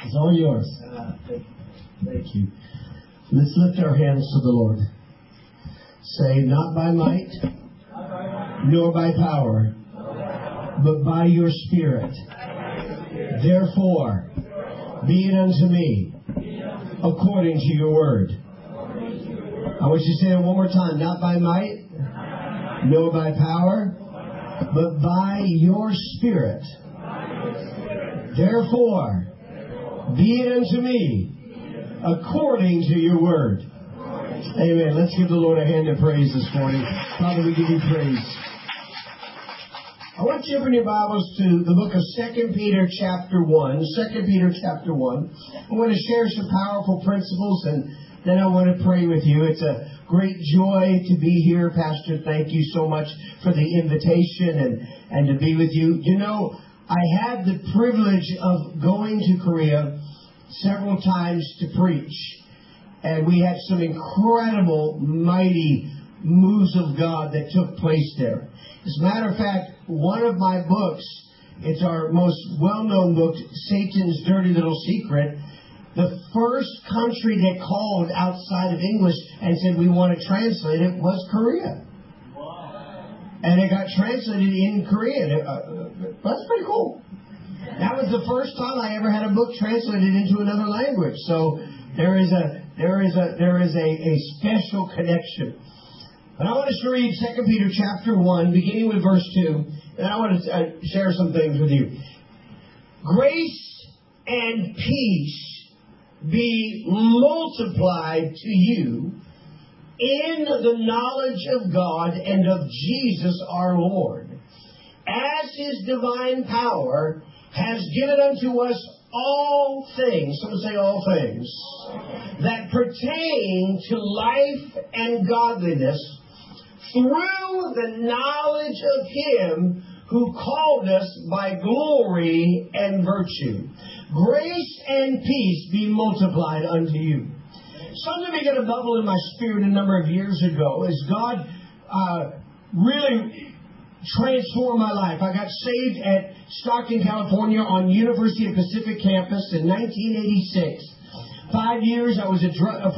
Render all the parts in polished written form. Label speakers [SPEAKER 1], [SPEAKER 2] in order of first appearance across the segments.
[SPEAKER 1] It's all yours. Thank you. Let's lift our hands to the Lord. Say, not by might, nor by power, but by your Spirit. Therefore, be it unto me, according to your word. I want you to say it one more time. Not by might, nor by power, but by your Spirit. Therefore, be it unto me, according to your word. Amen. Let's give the Lord a hand of praise this morning. Father, we give you praise. I want you to open your Bibles to the book of 2 Peter chapter 1. 2 Peter chapter 1. I want to share some powerful principles, and then I want to pray with you. It's a great joy to be here. Pastor, thank you so much for the invitation and to be with you. You know, I had the privilege of going to Korea several times to preach. And we had some incredible, mighty moves of God that took place there. As a matter of fact, one of my books, it's our most well-known book, Satan's Dirty Little Secret. The first country that called outside of English and said, we want to translate it, was Korea. Wow. And it got translated in Korean. That's pretty cool. That was the first time I ever had a book translated into another language. So there is a special connection. But I want us to read 2 Peter chapter 1, beginning with verse 2. And I want to share some things with you. Grace and peace be multiplied to you in the knowledge of God and of Jesus our Lord, as His divine power has given unto us all things, someone say all things, that pertain to life and godliness, through the knowledge of Him who called us by glory and virtue. Grace and peace be multiplied unto you. Something began to bubble in my spirit a number of years ago as God really transformed my life. I got saved at Stockton, California on University of Pacific campus in 1986. For 5 years I was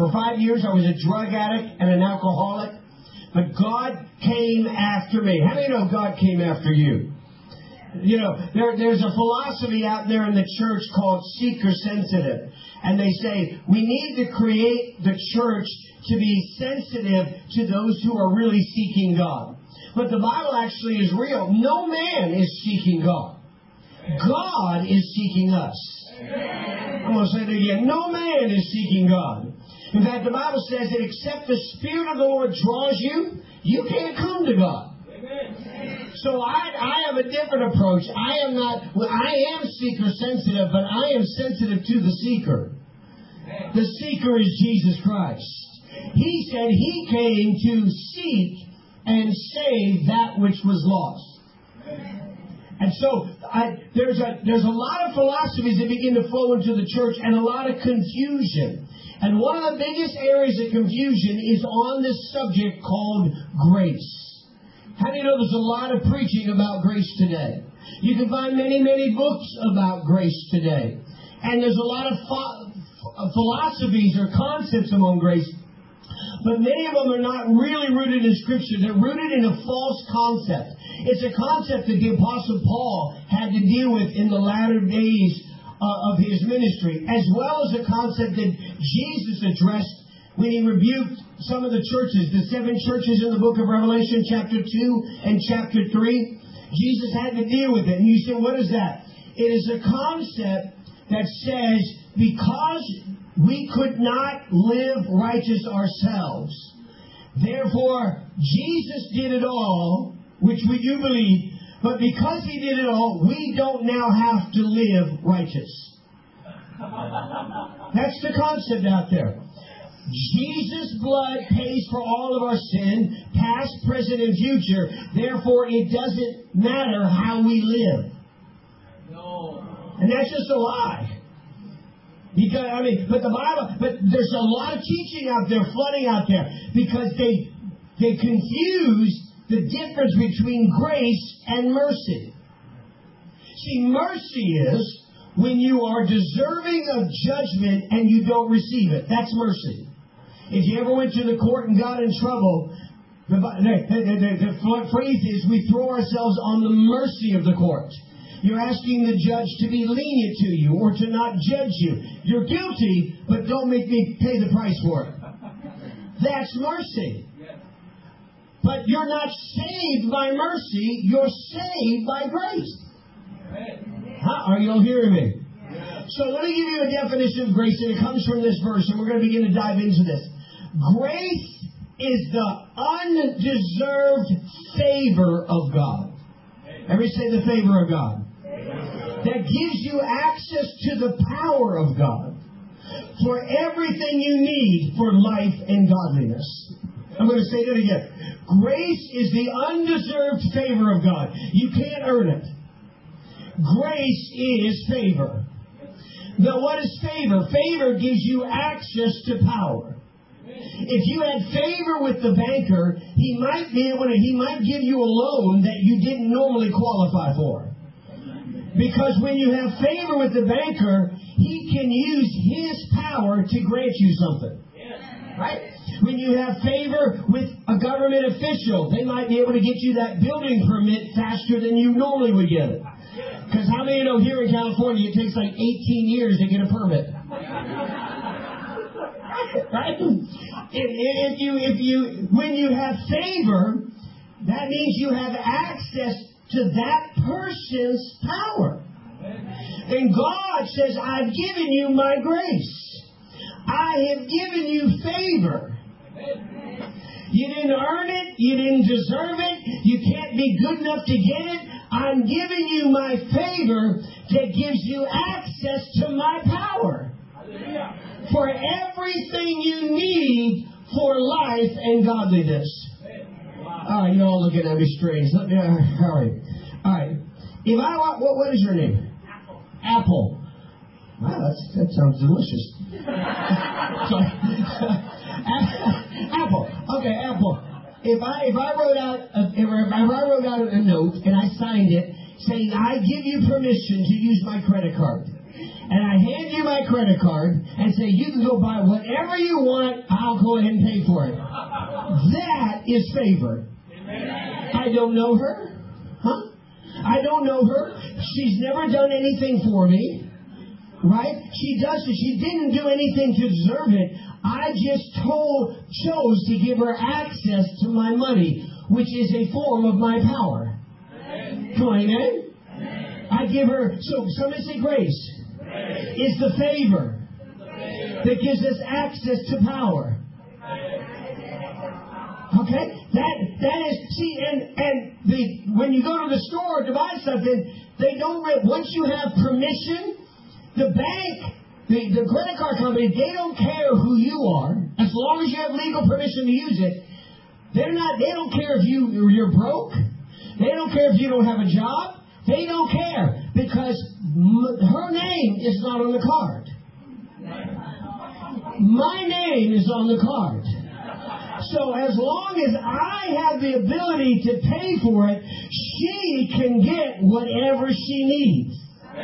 [SPEAKER 1] a drug addict and an alcoholic. But God came after me. How many know God came after you? You know, there's a philosophy out there in the church called seeker sensitive. And they say we need to create the church to be sensitive to those who are really seeking God. But the Bible actually is real. No man is seeking God. God is seeking us. I'm going to say it again. No man is seeking God. In fact, the Bible says that except the Spirit of the Lord draws you, you can't come to God. So I have a different approach. I am seeker sensitive, but I am sensitive to the seeker. The seeker is Jesus Christ. He said He came to seek and save that which was lost. And so there's a lot of philosophies that begin to flow into the church and a lot of confusion. And one of the biggest areas of confusion is on this subject called grace. How do you know there's a lot of preaching about grace today? You can find many, many books about grace today. And there's a lot of philosophies or concepts among grace. But many of them are not really rooted in Scripture. They're rooted in a false concept. It's a concept that the Apostle Paul had to deal with in the latter days of his ministry, as well as a concept that Jesus addressed when He rebuked some of the churches, the 7 churches in the book of Revelation, chapter 2 and chapter 3. Jesus had to deal with it. And you say, what is that? It is a concept that says, because we could not live righteous ourselves, therefore Jesus did it all, which we do believe, but because He did it all, we don't now have to live righteous. That's the concept out there. Jesus' blood pays for all of our sin, past, present, and future. Therefore, it doesn't matter how we live. No. And that's just a lie. Because, but there's a lot of teaching out there, flooding out there, because they confuse the difference between grace and mercy. See, mercy is when you are deserving of judgment and you don't receive it. That's mercy. If you ever went to the court and got in trouble, the phrase is we throw ourselves on the mercy of the court. You're asking the judge to be lenient to you or to not judge you. You're guilty, but don't make me pay the price for it. That's mercy. But you're not saved by mercy. You're saved by grace. Are you all hearing me? So let me give you a definition of grace, and it comes from this verse, and we're going to begin to dive into this. Grace is the undeserved favor of God. Everybody say the favor of God. That gives you access to the power of God for everything you need for life and godliness. I'm going to say that again. Grace is the undeserved favor of God. You can't earn it. Grace is favor. Now, what is favor? Favor gives you access to power. If you had favor with the banker, he might give you a loan that you didn't normally qualify for. Because when you have favor with the banker, he can use his power to grant you something. Right? When you have favor with a government official, they might be able to get you that building permit faster than you normally would get it. Because how many know here in California it takes like 18 years to get a permit? Right? When you have favor, that means you have access to that person's power. And God says, I've given you my grace. I have given you favor. You didn't earn it. You didn't deserve it. You can't be good enough to get it. I'm giving you my favor that gives you access to my power for everything you need for life and godliness. All right, you're all looking at me strange. All right. If I want, what is your name? Apple. Wow, that sounds delicious. Apple. Okay, Apple. If I wrote out a note and I signed it saying I give you permission to use my credit card, and I hand you my credit card and say you can go buy whatever you want, I'll go ahead and pay for it. That is favor. I don't know her. I don't know her. She's never done anything for me. Right? She didn't do anything to deserve it. I just chose to give her access to my money, which is a form of my power. Come on, amen? I give her, so somebody say grace. Is the favor that gives us access to power. Okay? That is, see, when you go to the store to buy something, they don't, once you have permission, the bank, the credit card company, they don't care who you are. As long as you have legal permission to use it, they don't care if you're broke. They don't care if you don't have a job. They don't care because her name is not on the card. My name is on the card. So as long as I have the ability to pay for it, she can get whatever she needs.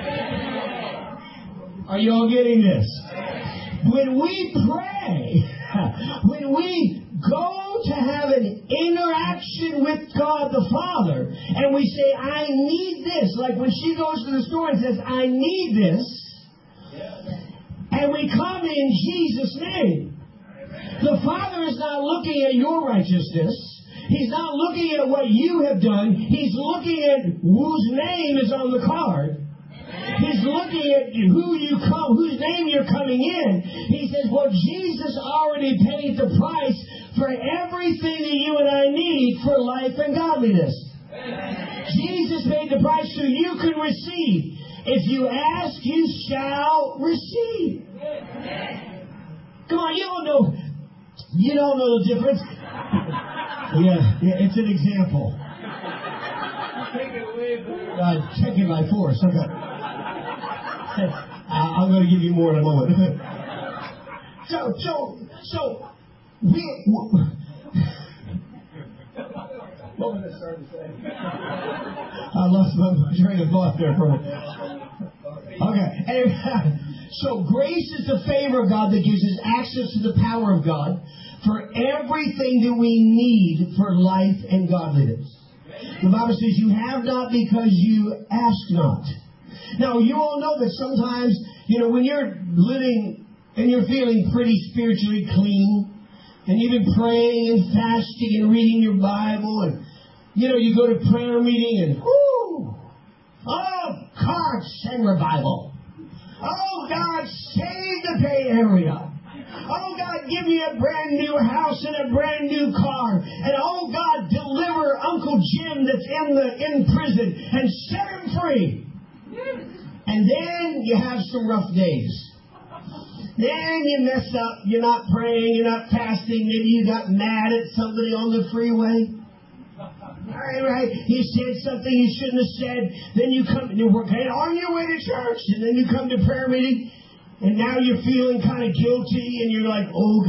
[SPEAKER 1] Are you all getting this? When we pray, when we go to have an interaction with God the Father, and we say, I need this, like when she goes to the store and says, I need this, and we come in Jesus' name, the Father is not looking at your righteousness. He's not looking at what you have done. He's looking at whose name is on the card. He's looking at whose name you're coming in. He says, well, Jesus already paid the price for everything that you and I need for life and godliness. Jesus paid the price so you can receive. If you ask, you shall receive. Come on, you don't know the difference. Yeah, it's an example. Take it by force. Okay. I'm going to give you more in a moment. So what was I starting to say? I lost my train of thought there for a minute. Okay. So grace is the favor of God that gives us access to the power of God for everything that we need for life and godliness. The Bible says you have not because you ask not. Now, you all know that sometimes, when you're living and you're feeling pretty spiritually clean, and you've been praying and fasting and reading your Bible, and, you go to prayer meeting and, whoo! Oh, God, send revival. Oh, God, save the Bay Area. Oh, God, give me a brand new house and a brand new car. And, oh, God, deliver Uncle Jim that's in prison and set him free. And then you have some rough days. Then you mess up. You're not praying. You're not fasting. Maybe you got mad at somebody on the freeway. Right. You said something you shouldn't have said. Then you come and you're on your way to church. And then you come to prayer meeting. And now you're feeling kind of guilty. And you're like, oh,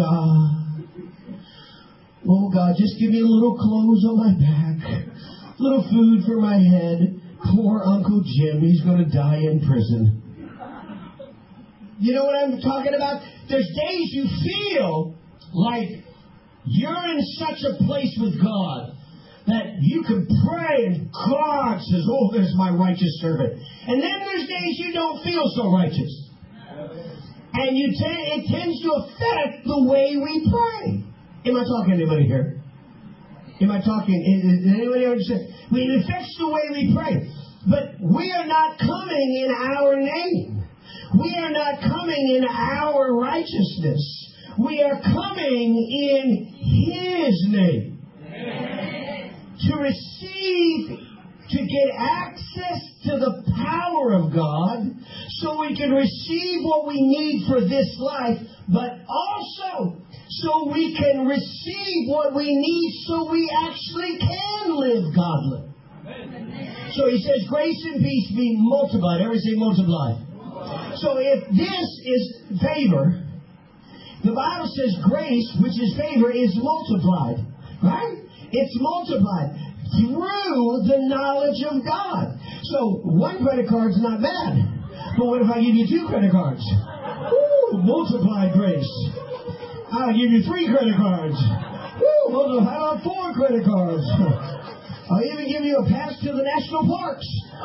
[SPEAKER 1] God, just give me a little clothes on my back. A little food for my head. Poor Uncle Jim. He's going to die in prison. You know what I'm talking about? There's days you feel like you're in such a place with God that you can pray and God says, oh, there's my righteous servant. And then there's days you don't feel so righteous. And it tends to affect the way we pray. Am I talking to anybody here? Am I talking? Is anybody understand? It affects the way we pray. But we are not coming in our name. We are not coming in our righteousness. We are coming in His name. To receive, to get access to the power of God so we can receive what we need for this life, but also so we can receive what we need so we actually can live godly. So he says, grace and peace be multiplied. Everybody say multiplied. So if this is favor, the Bible says grace, which is favor, is multiplied. Right? It's multiplied through the knowledge of God. So one credit card's not bad. But what if I give you 2 credit cards? Woo, multiplied grace. I'll give you 3 credit cards. Woo, how about 4 credit cards? I'll even give you a pass to the national parks.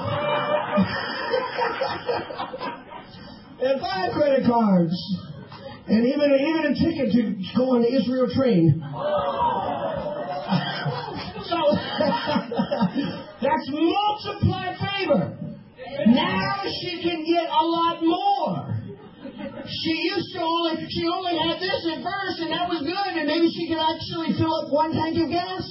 [SPEAKER 1] And 5 credit cards. And even a ticket to go on the Israel train. So, that's multiplied favor. Now she can get a lot more. She only had this at first, and that was good, and maybe she could actually fill up 1 tank of gas.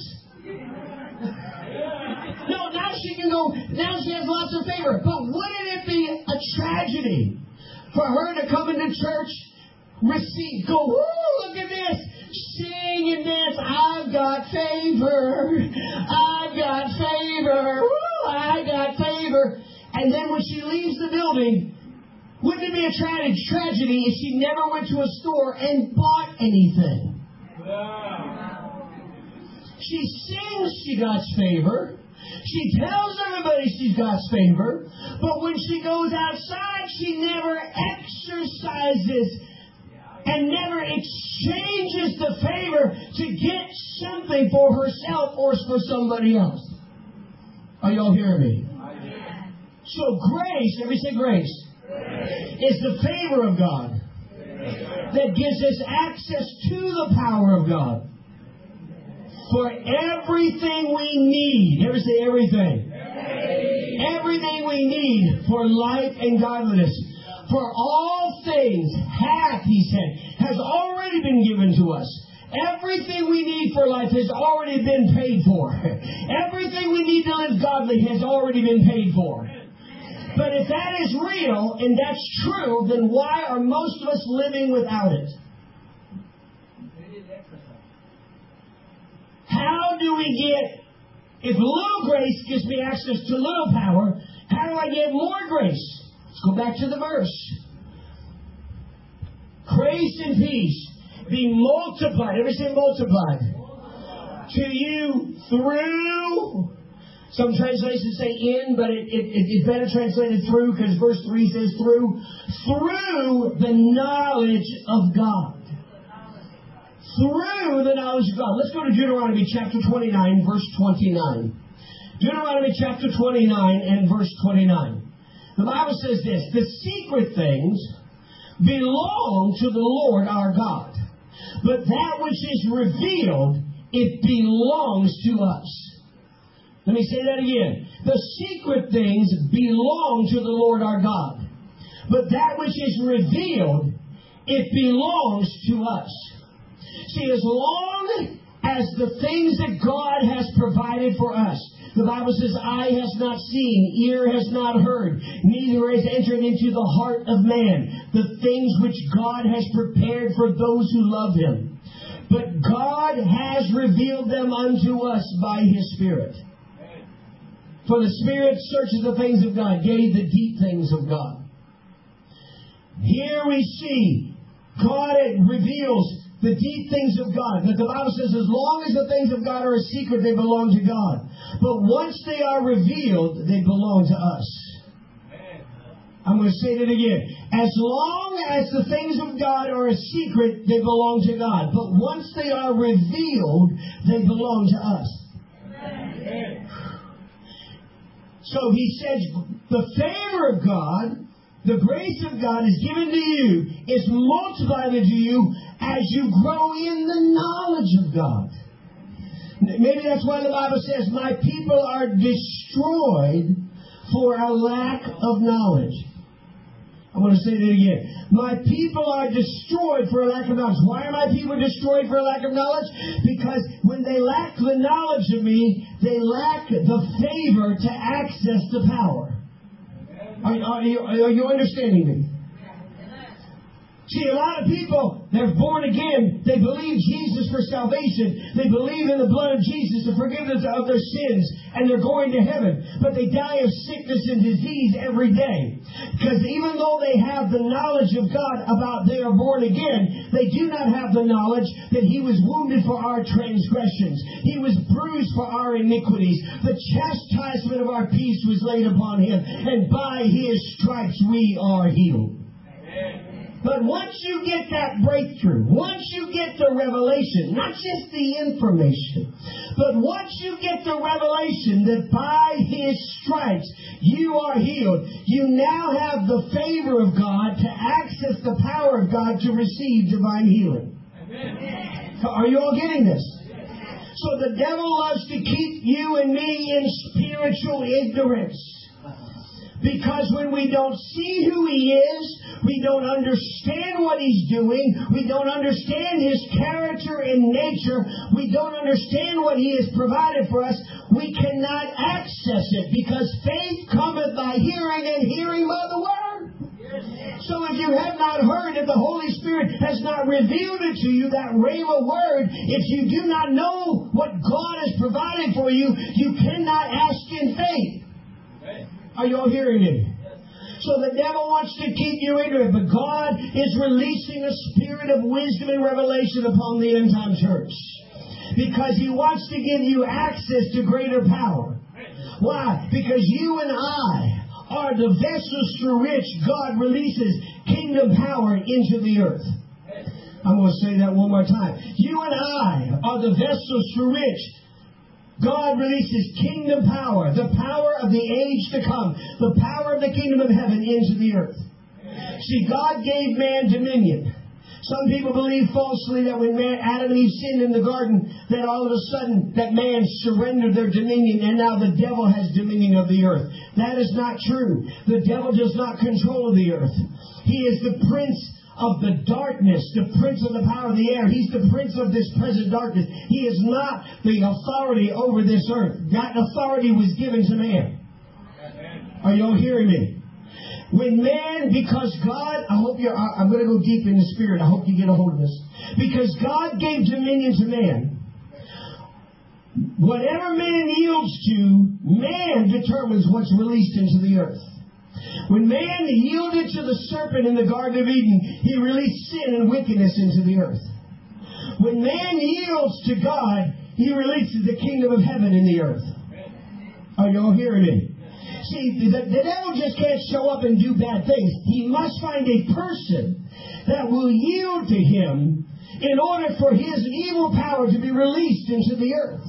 [SPEAKER 1] No, now she can go, now she has lots of favor. But wouldn't it be a tragedy for her to come into church, go, woo, look at this, sing and dance, I've got favor, I've got favor, woo, I got favor. And then when she leaves the building, wouldn't it be a tragedy if she never went to a store and bought anything? She sings she got favor. She tells everybody she's got favor. But when she goes outside, she never exercises and never exchanges the favor to get something for herself or for somebody else. Are y'all hearing me? So grace, everybody say grace, is the favor of God that gives us access to the power of God for everything we need. Everybody say everything. Everything we need for life and godliness. For all things hath, he said, has already been given to us. Everything we need for life has already been paid for. Everything we need to live godly has already been paid for. But if that is real and that's true, then why are most of us living without it? How do we get, if little grace gives me access to little power, how do I get more grace? Let's go back to the verse. Grace and peace be multiplied. Everybody say multiplied. To you through. Some translations say in, but it's better translated through, because verse 3 says through. Through the knowledge of God. Through the knowledge of God. Let's go to Deuteronomy chapter 29, verse 29. Deuteronomy chapter 29 and verse 29. The Bible says this: the secret things belong to the Lord our God, but that which is revealed, it belongs to us. Let me say that again. The secret things belong to the Lord our God, but that which is revealed, it belongs to us. See, as long as the things that God has provided for us, the Bible says, eye has not seen, ear has not heard, neither has entered into the heart of man the things which God has prepared for those who love Him. But God has revealed them unto us by His Spirit. For the Spirit searches the things of God, yea, the deep things of God. Here we see God reveals the deep things of God. But the Bible says as long as the things of God are a secret, they belong to God. But once they are revealed, they belong to us. I'm going to say that again. As long as the things of God are a secret, they belong to God. But once they are revealed, they belong to us. So He says, the favor of God, the grace of God is given to you, is multiplied to you as you grow in the knowledge of God. Maybe that's why the Bible says, my people are destroyed for a lack of knowledge. I want to say that again. My people are destroyed for a lack of knowledge. Why are my people destroyed for a lack of knowledge? Because when they lack the knowledge of me, they lack the favor to access the power. Are you understanding me? See, a lot of people, they're born again. They believe Jesus for salvation. They believe in the blood of Jesus, the forgiveness of their sins, and they're going to heaven. But they die of sickness and disease every day. Because even though they have the knowledge of God about they are born again, they do not have the knowledge that He was wounded for our transgressions. He was bruised for our iniquities. The chastisement of our peace was laid upon Him. And by His stripes we are healed. Amen. But once you get that breakthrough, once you get the revelation, not just the information, but once you get the revelation that by His stripes you are healed, you now have the favor of God to access the power of God to receive divine healing. Amen. Are you all getting this? So the devil loves to keep you and me in spiritual ignorance. Because when we don't see who He is, we don't understand what He's doing, we don't understand His character and nature, we don't understand what He has provided for us, we cannot access it. Because faith cometh by hearing, and hearing by the Word. So if you have not heard, if the Holy Spirit has not revealed it to you, that rhema word, if you do not know what God has provided for you, you cannot ask in faith. Are you all hearing me? So the devil wants to keep you ignorant, but God is releasing a spirit of wisdom and revelation upon the end time church. Because He wants to give you access to greater power. Why? Because you and I are the vessels through which God releases kingdom power into the earth. I'm going to say that one more time. You and I are the vessels through which God releases kingdom power, the power of the age to come, the power of the kingdom of heaven into the earth. See, God gave man dominion. Some people believe falsely that when Adam and Eve sinned in the garden, that all of a sudden that man surrendered their dominion and now the devil has dominion of the earth. That is not true. The devil does not control the earth. He is the prince of the darkness, the prince of the power of the air. He's the prince of this present darkness. He is not the authority over this earth. That authority was given to man. Are you all hearing me? When man, because God, I'm going to go deep in the Spirit. I hope you get a hold of this. Because God gave dominion to man. Whatever man yields to, man determines what's released into the earth. When man yielded to the serpent in the Garden of Eden, he released sin and wickedness into the earth. When man yields to God, he releases the kingdom of heaven in the earth. Are y'all hearing me? See, the devil just can't show up and do bad things. He must find a person that will yield to him in order for his evil power to be released into the earth.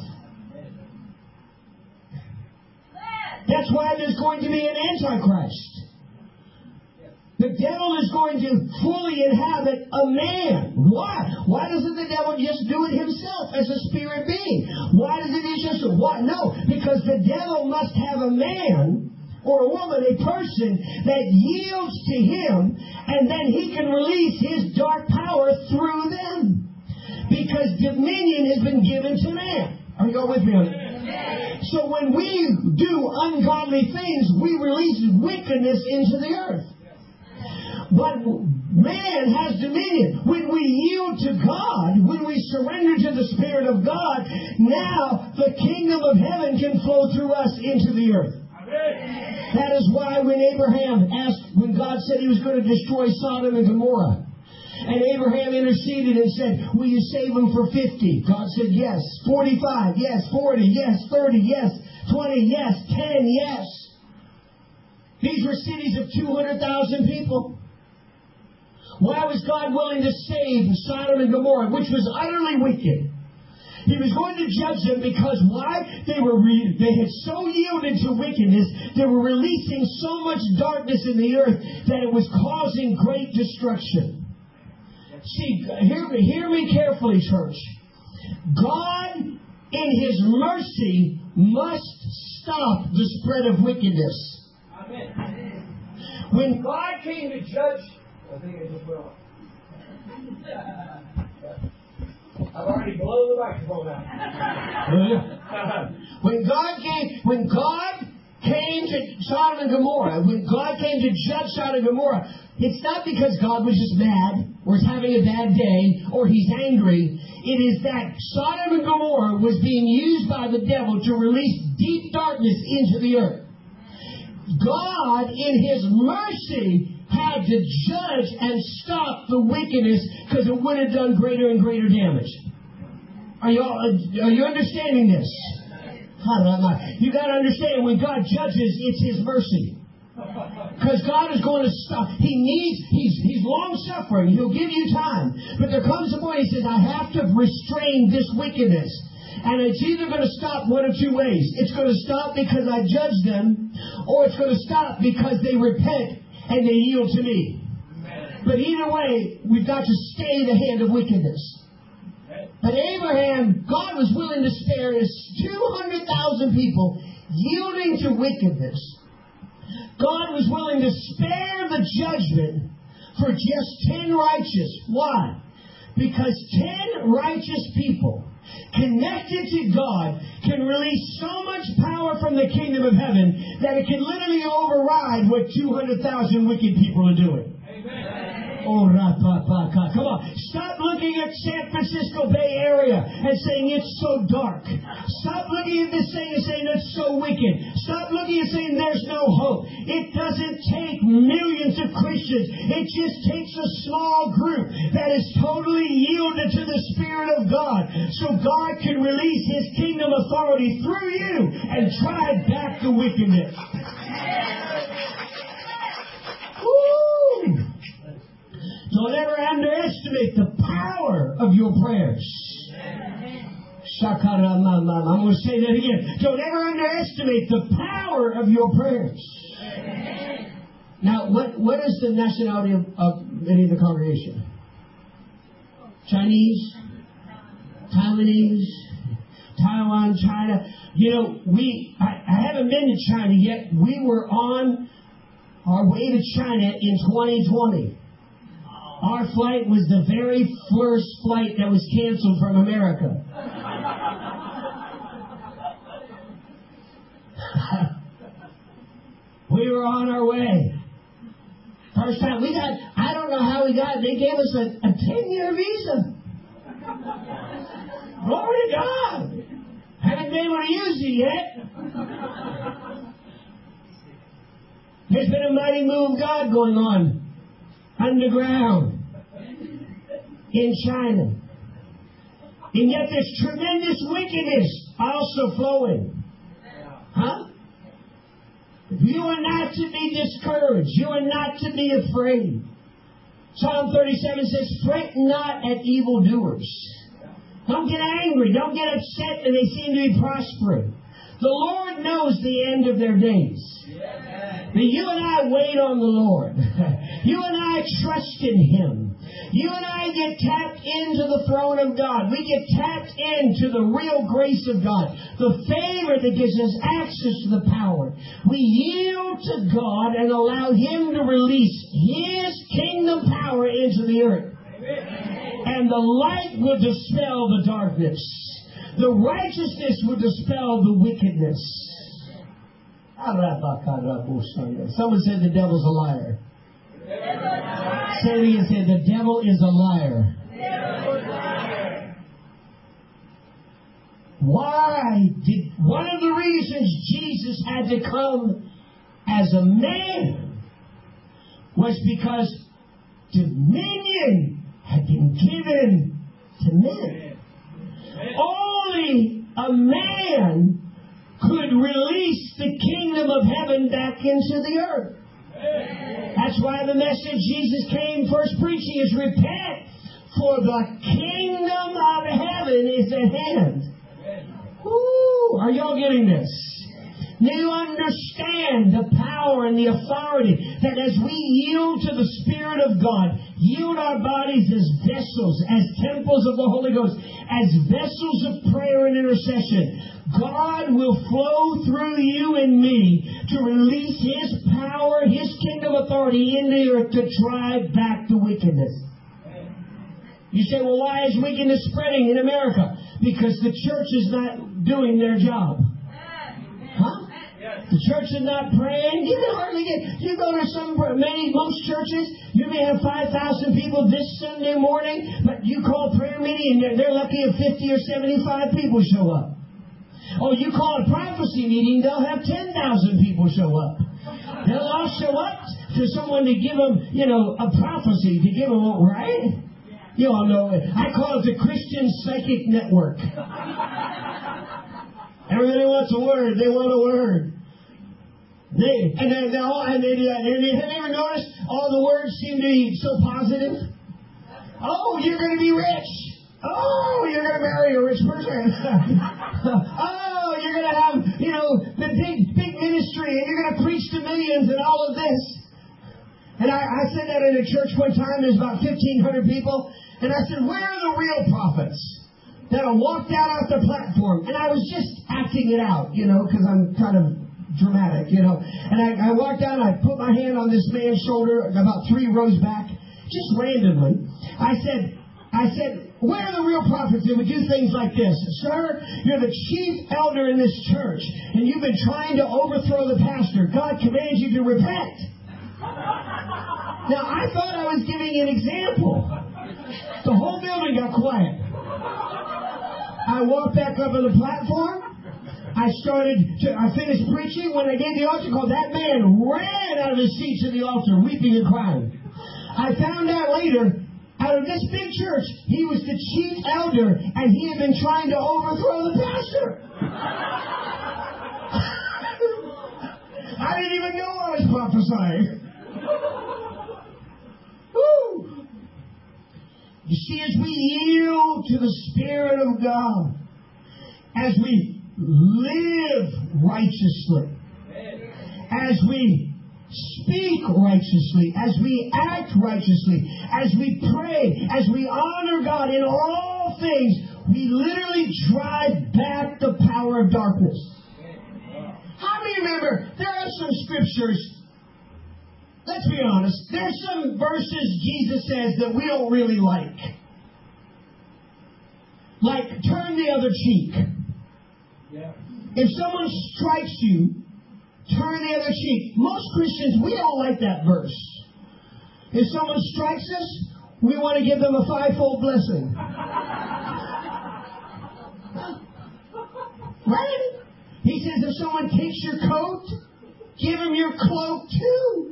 [SPEAKER 1] That's why there's going to be an Antichrist. The devil is going to fully inhabit a man. Why? Why doesn't the devil just do it himself as a spirit being? Why doesn't he just... Why? No, because the devil must have a man or a woman, a person that yields to him, and then he can release his dark power through them. Because dominion has been given to man. Are you all with me on that? So when we do ungodly things, we release wickedness into the earth. But man has dominion. When we yield to God, when we surrender to the Spirit of God, now the kingdom of heaven can flow through us into the earth. That is why when Abraham asked, when God said he was going to destroy Sodom and Gomorrah, and Abraham interceded and said, will you save them for 50? God said, yes. 45, yes. 40, yes. 30, yes. 20, yes. 10, yes. These were cities of 200,000 people. Why was God willing to save Sodom and Gomorrah, which was utterly wicked? He was going to judge them because why? They had so yielded to wickedness, they were releasing so much darkness in the earth that it was causing great destruction. See, hear me carefully, church. God, in His mercy, must stop the spread of wickedness. Amen. When God came to judge... I think I just went off. I've already blown the microphone out. When God came to Sodom and Gomorrah, when God came to judge Sodom and Gomorrah, it's not because God was just mad, or is having a bad day, or He's angry. It is that Sodom and Gomorrah was being used by the devil to release deep darkness into the earth. God, in His mercy, had to judge and stop the wickedness because it would have done greater and greater damage. Are you understanding this? You got to understand, when God judges, it's His mercy. Because God is going to stop. He's long suffering. He'll give you time. But there comes a point He says, I have to restrain this wickedness. And it's either going to stop one of two ways. It's going to stop because I judge them, or it's going to stop because they repent and they yield to me. But either way, we've got to stay the hand of wickedness. But Abraham, God was willing to spare his 200,000 people yielding to wickedness. God was willing to spare the judgment for just 10 righteous. Why? Because 10 righteous people connected to God can release so much power from the kingdom of heaven that it can literally override what 200,000 wicked people are doing. Amen. Oh, come on. Stop looking at San Francisco Bay Area and saying it's so dark. Stop looking at this thing and saying it's so wicked. Stop looking and saying there's no hope. It doesn't take millions of Christians. It just takes a small group that is totally yielded to the Spirit of God, so God can release His kingdom authority through you and drive back the wickedness. Woo! Don't ever underestimate the power of your prayers. I'm going to say that again. Don't ever underestimate the power of your prayers. Now, what is the nationality of any of the congregation? Chinese? Taiwanese? Taiwan, China? You know, I haven't been to China yet. We were on our way to China in 2020. Our flight was the very first flight that was canceled from America. We were on our way. First time I don't know how we got it. They gave us a 10-year visa. Glory to God. Haven't been able to use it yet. There's been a mighty move of God going on underground in China. And yet there's tremendous wickedness also flowing. Huh? You are not to be discouraged. You are not to be afraid. Psalm 37 says, fret not at evildoers. Don't get angry. Don't get upset that they seem to be prospering. The Lord knows the end of their days. But you and I wait on the Lord. You and I trust in Him. You and I get tapped into the throne of God. We get tapped into the real grace of God. The favor that gives us access to the power. We yield to God and allow Him to release His kingdom power into the earth. And the light will dispel the darkness. The righteousness will dispel the wickedness. Someone said the devil's a liar. Say it again. Say the devil is a liar. One of the reasons Jesus had to come as a man was because dominion had been given to men. Only a man could release the kingdom of heaven back into the earth. That's why the message Jesus came first preaching is repent, for the kingdom of heaven is at hand. Woo! Are y'all getting this? Do you understand the power and the authority that as we yield to the Spirit of God, yield our bodies as vessels, as temples of the Holy Ghost, as vessels of prayer and intercession, God will flow through you and me to release His power, His kingdom authority in the earth to drive back the wickedness. You say, well, why is wickedness spreading in America? Because the church is not doing their job. Huh? The church is not praying. You can hardly get. You go to most churches, you may have 5,000 people this Sunday morning, but you call prayer meeting and they're lucky if 50 or 75 people show up. Oh, you call a prophecy meeting, they'll have 10,000 people show up. They'll all show up for someone to give them, a prophecy, to give them, right? You all know it. I call it the Christian Psychic Network. Everybody wants a word. They want a word. Have you ever noticed all the words seem to be so positive? Oh, you're going to be rich. Oh, you're going to marry a rich person. Oh, you're going to have, the big ministry, and you're going to preach to millions and all of this. And I said that in a church one time. There's about 1,500 people. And I said, where are the real prophets that'll walk down off the platform? And I was just acting it out, because I'm kind of dramatic, And I walked down, I put my hand on this man's shoulder about 3 rows back, just randomly. I said, where are the real prophets that would do things like this? Sir, you're the chief elder in this church, and you've been trying to overthrow the pastor. God commands you to repent. Now, I thought I was giving an example. The whole building got quiet. I walked back up on the platform. I finished preaching. When I gave the altar call, that man ran out of his seat to the altar, weeping and crying. I found out later, out of this big church, he was the chief elder, and he had been trying to overthrow the pastor. I didn't even know I was prophesying. Woo! You see, as we yield to the Spirit of God, as we live righteously, as we speak righteously, as we act righteously, as we pray, as we honor God in all things, we literally drive back the power of darkness. How many remember, there are some scriptures, let's be honest, there's some verses Jesus says that we don't really like. Like, turn the other cheek. Yeah. If someone strikes you, turn the other cheek. Most Christians, we don't like that verse. If someone strikes us, we want to give them a 5-fold blessing. Right? He says if someone takes your coat, give him your cloak too.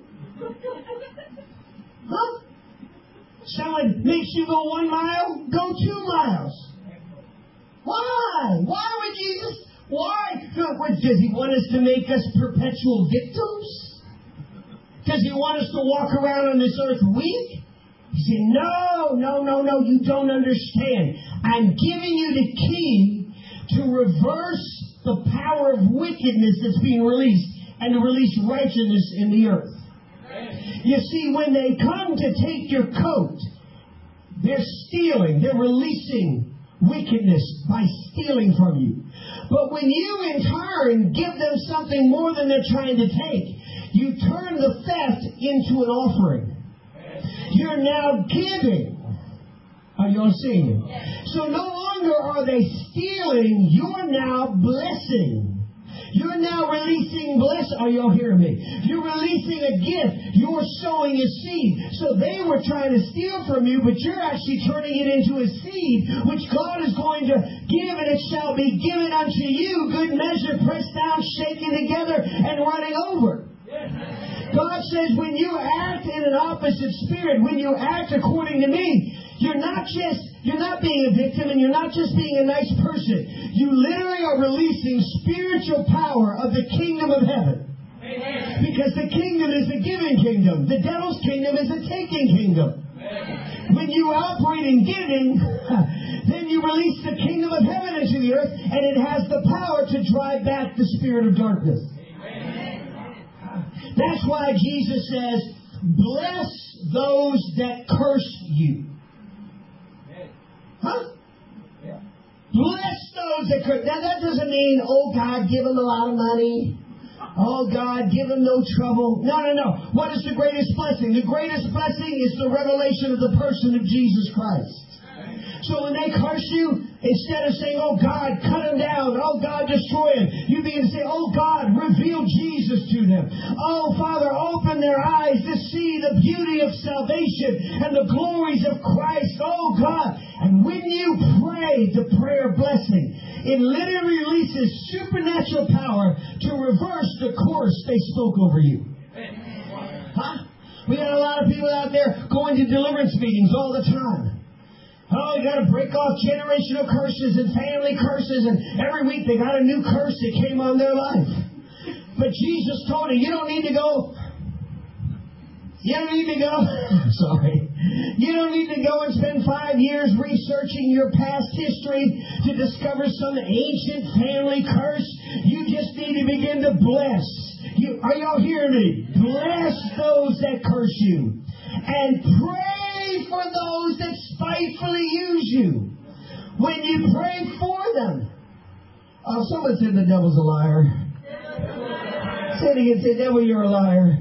[SPEAKER 1] Huh? Someone makes you go 1 mile, go 2 miles. Why? Why? Does he want us to make us perpetual victims? Does he want us to walk around on this earth weak? He said, no, you don't understand. I'm giving you the key to reverse the power of wickedness that's being released and to release righteousness in the earth. You see, when they come to take your coat, they're stealing. They're releasing wickedness by stealing from you. But when you, in turn, give them something more than they're trying to take, you turn the theft into an offering. You're now giving. Are you all seeing it? So no longer are they stealing. You're now blessing. You're now releasing blessing. Are y'all hearing me? You're releasing a gift. You're sowing a seed. So they were trying to steal from you, but you're actually turning it into a seed, which God is going to give, and it shall be given unto you. Good measure, pressed down, shaken together, and running over. God says when you act in an opposite spirit, when you act according to me, you're not being a victim, and you're not just being a nice person. You literally are releasing spiritual power of the kingdom of heaven. Amen. Because the kingdom is a giving kingdom. The devil's kingdom is a taking kingdom. Amen. When you operate in giving, then you release the kingdom of heaven into the earth, and it has the power to drive back the spirit of darkness. Amen. That's why Jesus says, bless those that curse you. Huh? Yeah. Bless those that curse. Now that doesn't mean, oh God, give them a lot of money. Oh God, give them no trouble. No. What is the greatest blessing? The greatest blessing is the revelation of the person of Jesus Christ. So when they curse you, instead of saying, oh God, cut them down, oh God, destroy them, you begin to say, oh God, reveal Jesus to them. Oh Father, open their eyes to see the beauty of salvation and the glories of Christ. Oh God. And when you pray the prayer of blessing, it literally releases supernatural power to reverse the course they spoke over you. Huh? We got a lot of people out there going to deliverance meetings all the time. Oh, you got to break off generational curses and family curses, and every week they got a new curse that came on their life. But Jesus told him, you don't need to go. You don't need to go. Sorry. You don't need to go and spend 5 years researching your past history to discover some ancient family curse. You just need to begin to bless. Are y'all hearing me? Bless those that curse you. And pray for those that spitefully use you. When you pray for them. Oh, someone said the devil's a liar. Say it again. Say, devil, you're a liar.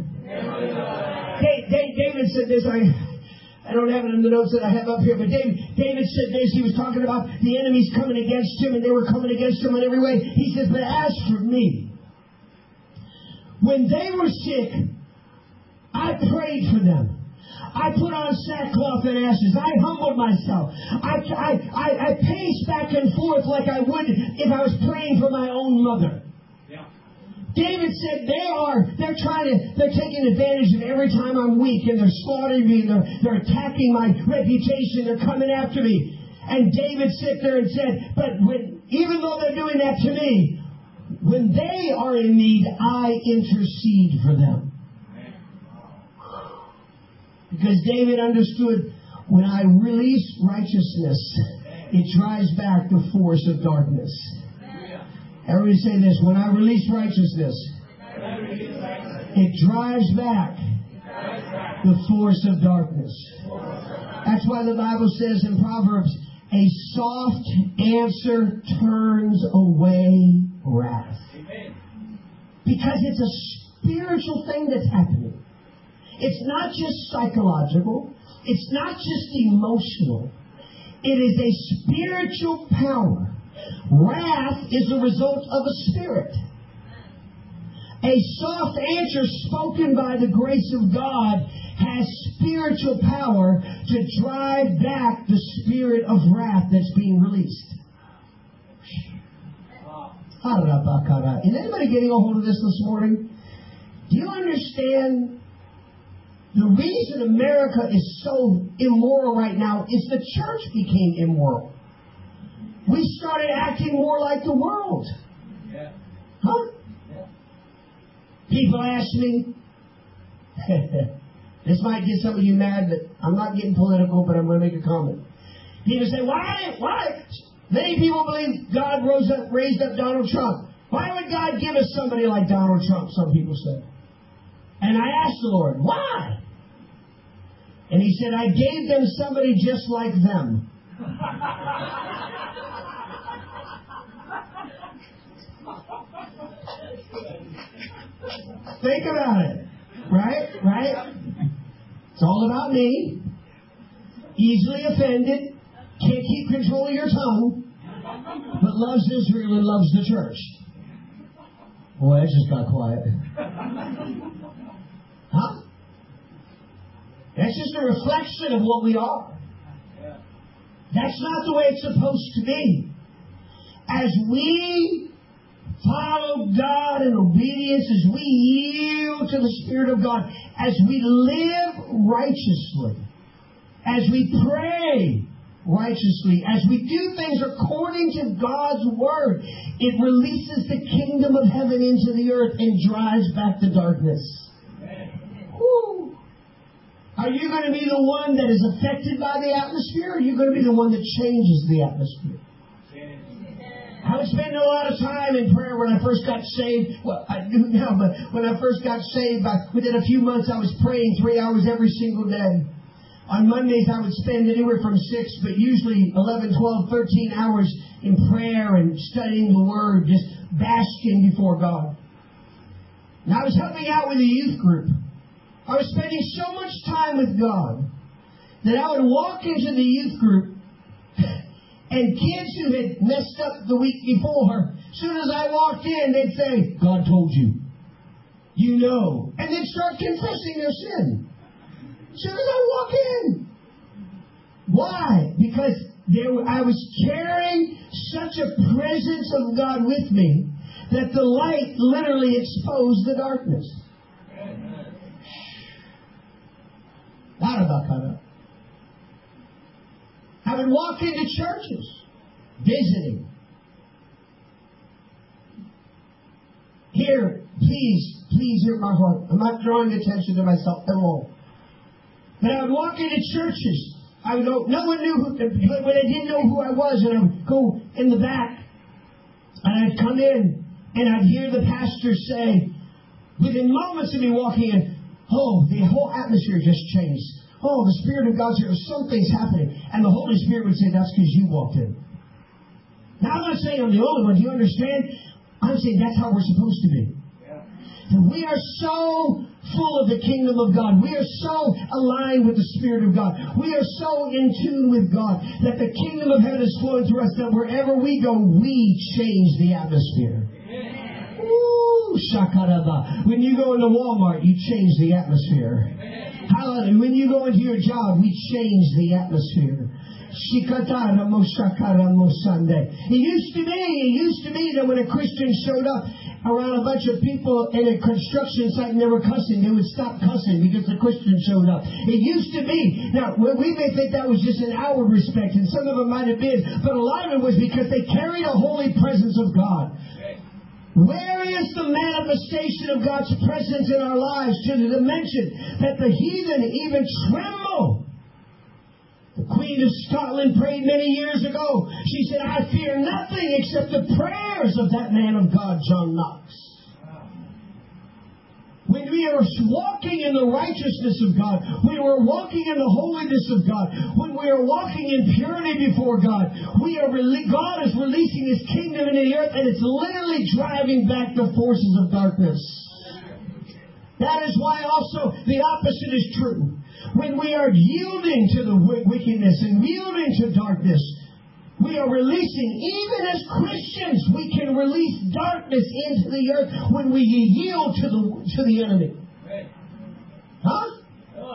[SPEAKER 1] David said this. I don't have it in the notes that I have up here, but David said this. He was talking about the enemies coming against him, and they were coming against him in every way. He says, but as for me, when they were sick, I prayed for them. I put on sackcloth and ashes. I humbled myself. I paced back and forth like I would if I was praying for my own mother. Yeah. David said they're taking advantage of every time I'm weak, and they're slaughtering me, and they're attacking my reputation. They're coming after me. And David sat there and said, but even though they're doing that to me, when they are in need, I intercede for them. Because David understood, when I release righteousness, it drives back the force of darkness. Everybody say this. When I release righteousness, it drives back the force of darkness. That's why the Bible says in Proverbs, a soft answer turns away wrath. Because it's a spiritual thing that's happening. It's not just psychological. It's not just emotional. It is a spiritual power. Wrath is a result of a spirit. A soft answer spoken by the grace of God has spiritual power to drive back the spirit of wrath that's being released. Is anybody getting a hold of this morning? Do you understand? The reason America is so immoral right now is the church became immoral. We started acting more like the world. People ask me, this might get some of you mad, but I'm not getting political, but I'm going to make a comment. People say, why? Many people believe God raised up Donald Trump. Why would God give us somebody like Donald Trump, some people say. And I asked the Lord, why? And He said, I gave them somebody just like them. Think about it. Right? It's all about me. Easily offended. Can't keep control of your tongue. But loves Israel and loves the church. Boy, that just got quiet. Huh? That's just a reflection of what we are. That's not the way it's supposed to be. As we follow God in obedience, as we yield to the Spirit of God, as we live righteously, as we pray righteously, as we do things according to God's Word, it releases the kingdom of heaven into the earth and drives back the darkness. Woo. Are you going to be the one that is affected by the atmosphere, or are you going to be the one that changes the atmosphere? I would spend a lot of time in prayer when I first got saved. Well, I do now, but when I first got saved, within a few months, I was praying 3 hours every single day. On Mondays, I would spend anywhere from 6, but usually 11, 12, 13 hours in prayer and studying the Word, just basking before God. And I was helping out with a youth group. I was spending so much time with God that I would walk into the youth group, and kids who had messed up the week before, as soon as I walked in, they'd say, God told you. You know. And they'd start confessing their sin. As soon as I walk in. Why? Because I was carrying such a presence of God with me that the light literally exposed the darkness. I would walk into churches, visiting. Here, please hear my heart. I'm not drawing attention to myself at all. But I would walk into churches. I would go, no one knew when they didn't know who I was, and I would go in the back, and I'd come in, and I'd hear the pastor say, within moments of me walking in, oh, the whole atmosphere just changed. Oh, the Spirit of God's here. Something's happening. And the Holy Spirit would say, that's because you walked in. Now, I'm not saying I'm the only one. Do you understand? I'm saying that's how we're supposed to be. And we are so full of the kingdom of God. We are so aligned with the Spirit of God. We are so in tune with God that the kingdom of heaven is flowing through us, that wherever we go, we change the atmosphere. Ooh, shakaraba. When you go into Walmart, you change the atmosphere. Hallelujah. When you go into your job, we change the atmosphere. It used to be that when a Christian showed up around a bunch of people in a construction site and they were cussing, they would stop cussing because the Christian showed up. It used to be. Now, we may think that was just an outward respect, and some of it might have been, but a lot of it was because they carried a holy presence of God. Where is the manifestation of God's presence in our lives to the dimension that the heathen even tremble? The Queen of Scotland prayed many years ago. She said, I fear nothing except the prayers of that man of God, John Knox. When we are walking in the righteousness of God, when we are walking in the holiness of God, when we are walking in purity before God, God is releasing His kingdom into the earth, and it's literally driving back the forces of darkness. That is why also the opposite is true. When we are yielding to the wickedness and yielding to darkness, we are releasing, even as Christians, we can release darkness into the earth when we yield to the enemy. Huh?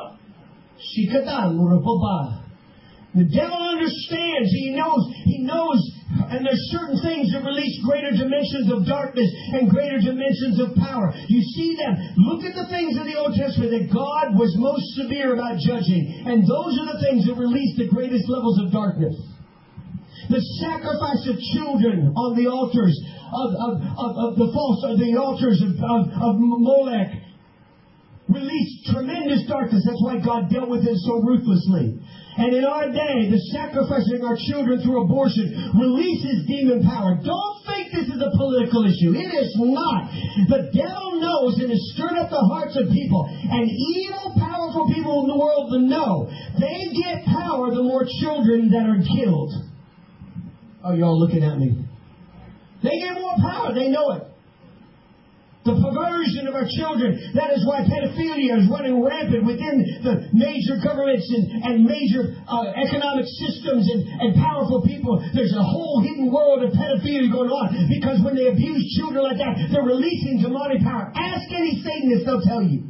[SPEAKER 1] The devil understands. He knows, and there's certain things that release greater dimensions of darkness and greater dimensions of power. You see them. Look at the things in the Old Testament that God was most severe about judging, and those are the things that release the greatest levels of darkness. The sacrifice of children on the altars the altars of Molech released tremendous darkness. That's why God dealt with it so ruthlessly. And in our day, the sacrificing our children through abortion releases demon power. Don't think this is a political issue. It is not. The devil knows and has stirred up the hearts of people. And evil, powerful people in the world know they get power the more children that are killed. Oh, you're all looking at me. They get more power. They know it. The perversion of our children. That is why pedophilia is running rampant within the major governments and major economic systems and powerful people. There's a whole hidden world of pedophilia going on because when they abuse children like that, they're releasing demonic power. Ask any Satanist, they'll tell you.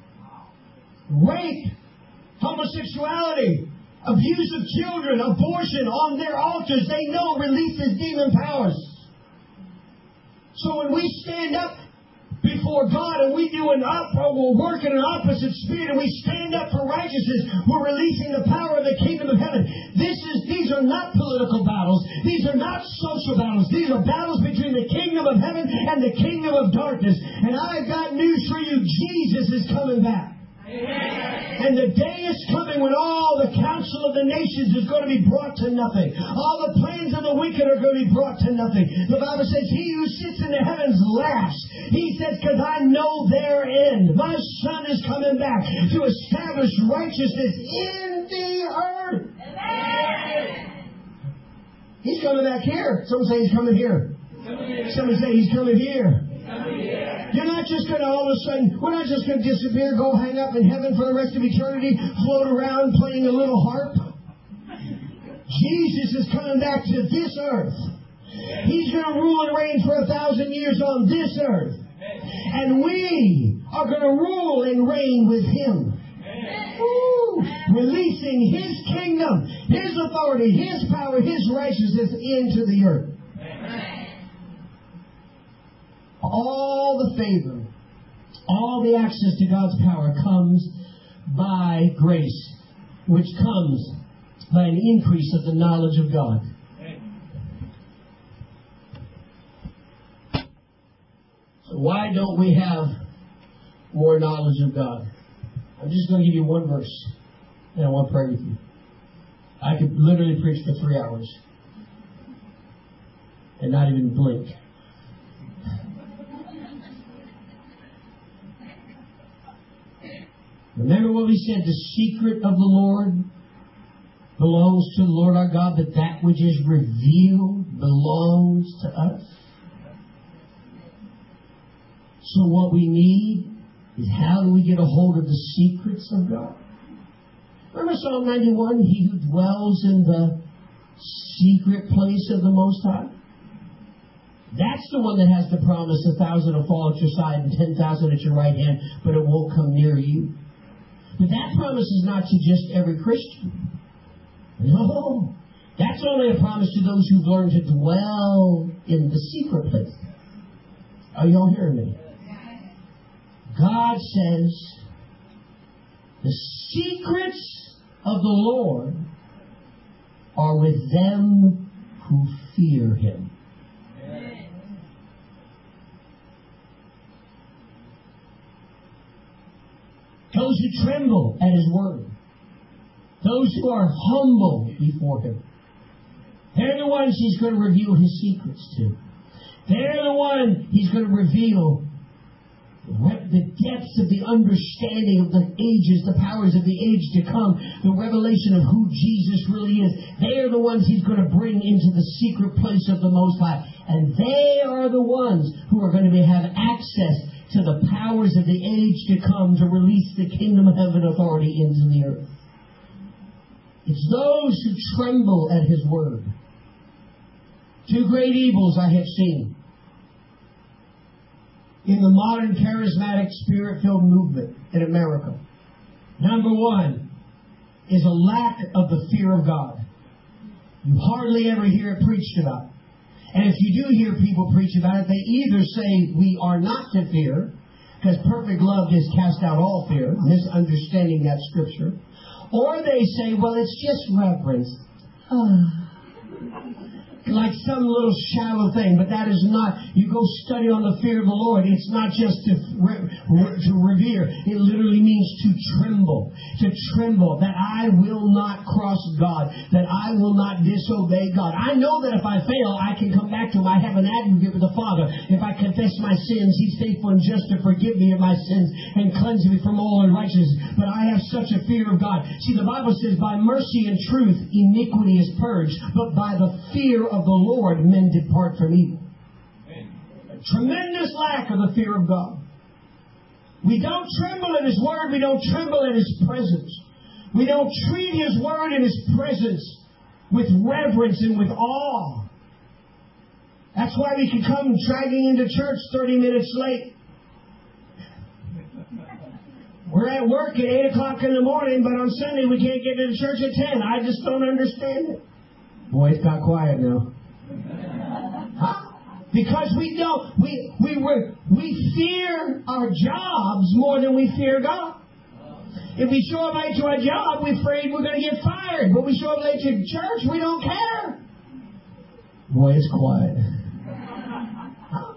[SPEAKER 1] Rape, homosexuality, abuse of children, abortion on their altars, they know releases demon powers. So when we stand up before God and we do we're working an opposite spirit and we stand up for righteousness, we're releasing the power of the kingdom of heaven. These are not political battles. These are not social battles. These are battles between the kingdom of heaven and the kingdom of darkness. And I've got news for you. Jesus is coming back. Amen. And the day is coming when all the counsel of the nations is going to be brought to nothing. All the plans of the wicked are going to be brought to nothing. The Bible says, he who sits in the heavens laughs. He says, because I know their end. My Son is coming back to establish righteousness in the earth. Amen. He's coming back here. Someone say he's coming here. Somebody say he's coming here. You're not just going to all of a sudden, we're not just going to disappear, go hang up in heaven for the rest of eternity, float around playing a little harp. Jesus is coming back to this earth. He's going to rule and reign for 1,000 years on this earth. And we are going to rule and reign with Him. Woo! Releasing His kingdom, His authority, His power, His righteousness into the earth. All the favor, all the access to God's power comes by grace, which comes by an increase of the knowledge of God. So why don't we have more knowledge of God? I'm just going to give you one verse, and I want to pray with you. I could literally preach for 3 hours and not even blink. Remember what we said, the secret of the Lord belongs to the Lord our God, but that which is revealed belongs to us. So what we need is how do we get a hold of the secrets of God? Remember Psalm 91, he who dwells in the secret place of the Most High? That's the one that has the promise 1,000 will fall at your side and 10,000 at your right hand, but it won't come near you. But that promise is not to just every Christian. No. That's only a promise to those who've learned to dwell in the secret place. Are you all hearing me? God says, the secrets of the Lord are with them who fear Him. Those who tremble at His word. Those who are humble before Him. They're the ones He's going to reveal His secrets to. They're the one He's going to reveal the depths of the understanding of the ages, the powers of the age to come, the revelation of who Jesus really is. They are the ones He's going to bring into the secret place of the Most High. And they are the ones who are going to have access to the powers of the age to come to release the kingdom of heaven authority into the earth. It's those who tremble at His word. 2 great evils I have seen in the modern charismatic spirit-filled movement in America. Number one is a lack of the fear of God. You hardly ever hear it preached about. And if you do hear people preach about it, they either say we are not to fear, because perfect love has cast out all fear, misunderstanding that scripture. Or they say, well, it's just reverence. like some little shallow thing, but that is not. You go study on the fear of the Lord. It's not just to revere. It literally means to tremble. To tremble. That I will not cross God. That I will not disobey God. I know that if I fail, I can come back to Him. I have an advocate with the Father. If I confess my sins, He's faithful and just to forgive me of my sins and cleanse me from all unrighteousness. But I have such a fear of God. See, the Bible says, by mercy and truth, iniquity is purged. But by the fear of the Lord, men depart from evil. A tremendous lack of the fear of God. We don't tremble at His Word. We don't tremble at His presence. We don't treat His Word and His presence with reverence and with awe. That's why we can come dragging into church 30 minutes late. We're at work at 8 o'clock in the morning, but on Sunday we can't get into church at 10. I just don't understand it. Boy, it's got quiet now. Huh? Because we don't, we fear our jobs more than we fear God. If we show up late to our job, we're afraid we're going to get fired. But we show up late to church, we don't care. Boy, it's quiet. Huh?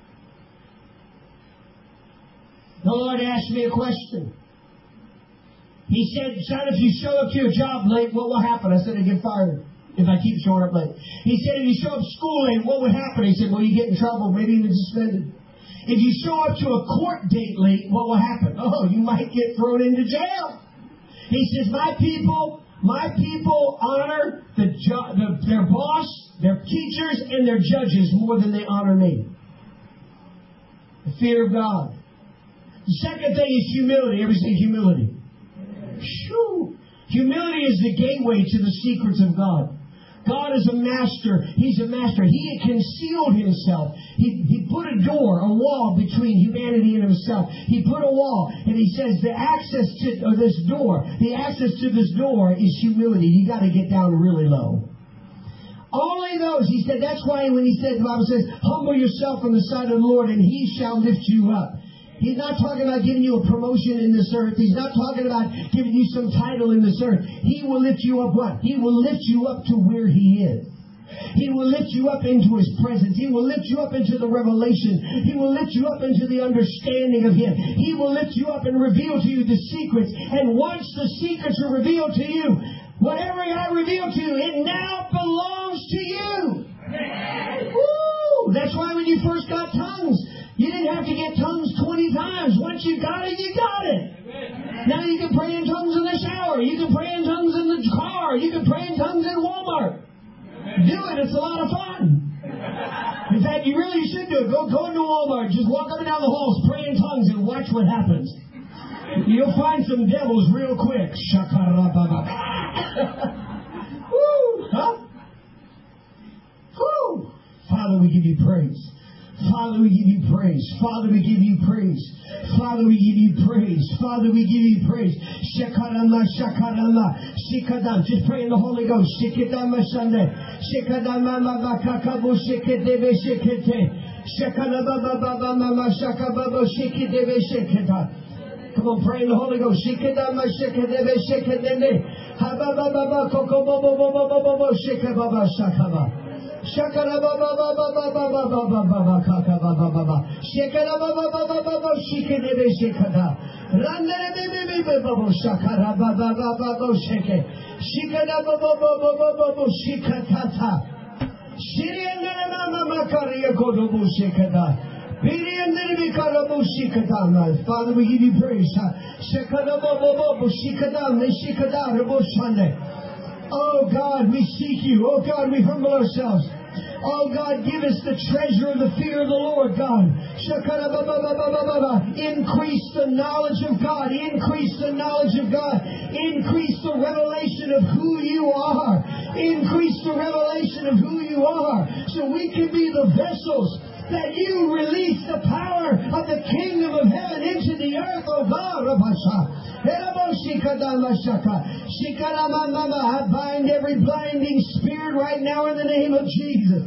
[SPEAKER 1] The Lord asked me a question. He said, son, if you show up to your job late, what will happen? I said, I get fired. If I keep showing up late. He said, if you show up to school late, what would happen? He said, well, you get in trouble, maybe even suspended. If you show up to a court date late, what will happen? Oh, you might get thrown into jail. He says, my people honor their boss, their teachers, and their judges more than they honor me. The fear of God. The second thing is humility. Everybody say humility. Shoo. Humility is the gateway to the secrets of God. God is a master. He's a master. He concealed Himself. He put a door, a wall between humanity and Himself. He put a wall. And He says the access to this door is humility. You got to get down really low. Only those, He said, that's why when He said, the Bible says, humble yourself in the sight of the Lord and He shall lift you up. He's not talking about giving you a promotion in this earth. He's not talking about giving you some title in this earth. He will lift you up what? He will lift you up to where He is. He will lift you up into His presence. He will lift you up into the revelation. He will lift you up into the understanding of Him. He will lift you up and reveal to you the secrets. And once the secrets are revealed to you, whatever I reveal to you, it now belongs to you. Woo! That's why when you first got tongues, you didn't have to get tongues 20 times. Once you got it, you got it. Now you can pray in tongues in the shower. You can pray in tongues in the car. You can pray in tongues in Walmart. Do it. It's a lot of fun. In fact, you really should do it. Go into Walmart. Just walk up and down the halls, pray in tongues, and watch what happens. You'll find some devils real quick. Woo! Huh? Woo! Father, we give you praise. Father, we give you praise. Father, we give you praise. Father, we give you praise. Father, we give you praise. Shakarama, shakarama, shikadam. Just pray in the Holy Ghost. Shikadama Sunday. Shikadama makakabu shikadebe shikete. Shakarama baba mama shakababo shikadebe shiketa. Come on, pray in the Holy Ghost. Shikadama shikadebe shikadebe. Hababa baba kokobobo bobo bobo shikababa shakaba. Shakara baba baba baba baba baba kaka baba baba shakara baba baba baba shikene be shikada randere be baba shakara baba baba shike shikada baba baba baba shikatata shiriandere mama makariya kodobu shikada biriandere be karabu shikada. Father, we give you praise. Shakara baba baba shikada me shikada rabo shande. Oh God, we seek you. Oh God, we humble ourselves. Oh God, give us the treasure of the fear of the Lord, God. Increase the knowledge of God. Increase the knowledge of God. Increase the revelation of who you are. Increase the revelation of who you are. So we can be the vessels that you release the power of the kingdom of heaven into the earth, oh God. I bind every blinding spirit right now in the name of Jesus.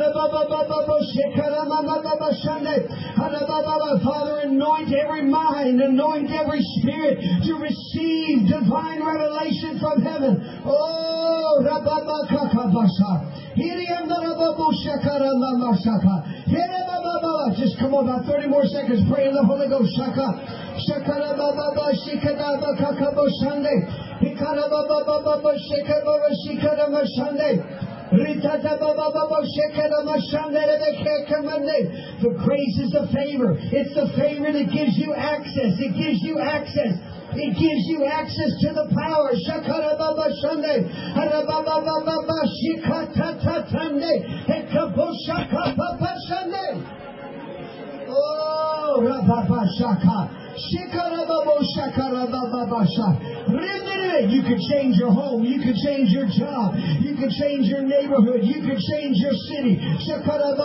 [SPEAKER 1] Father, anoint every mind, anoint every spirit to receive divine revelation from heaven. Oh, Just come on, about 30 more seconds. Pray in the Holy Ghost. Shaka. Shakara baba baba shikada baka boshande. Hikara baba baba shikara shikara mashande. Ritata baba baba shikara mashande rebeke mande. The grace is the favor. It's the favor that gives you access. It gives you access. It gives you access to the power. Shakara baba shande. Harababa baba shikata tatande. Hekaboshaka baba shande. Oh, Rababa Shaka. Shikarababo Shakarababasha. You could change your home. You could change your job. You could change your neighborhood. You could change your city. The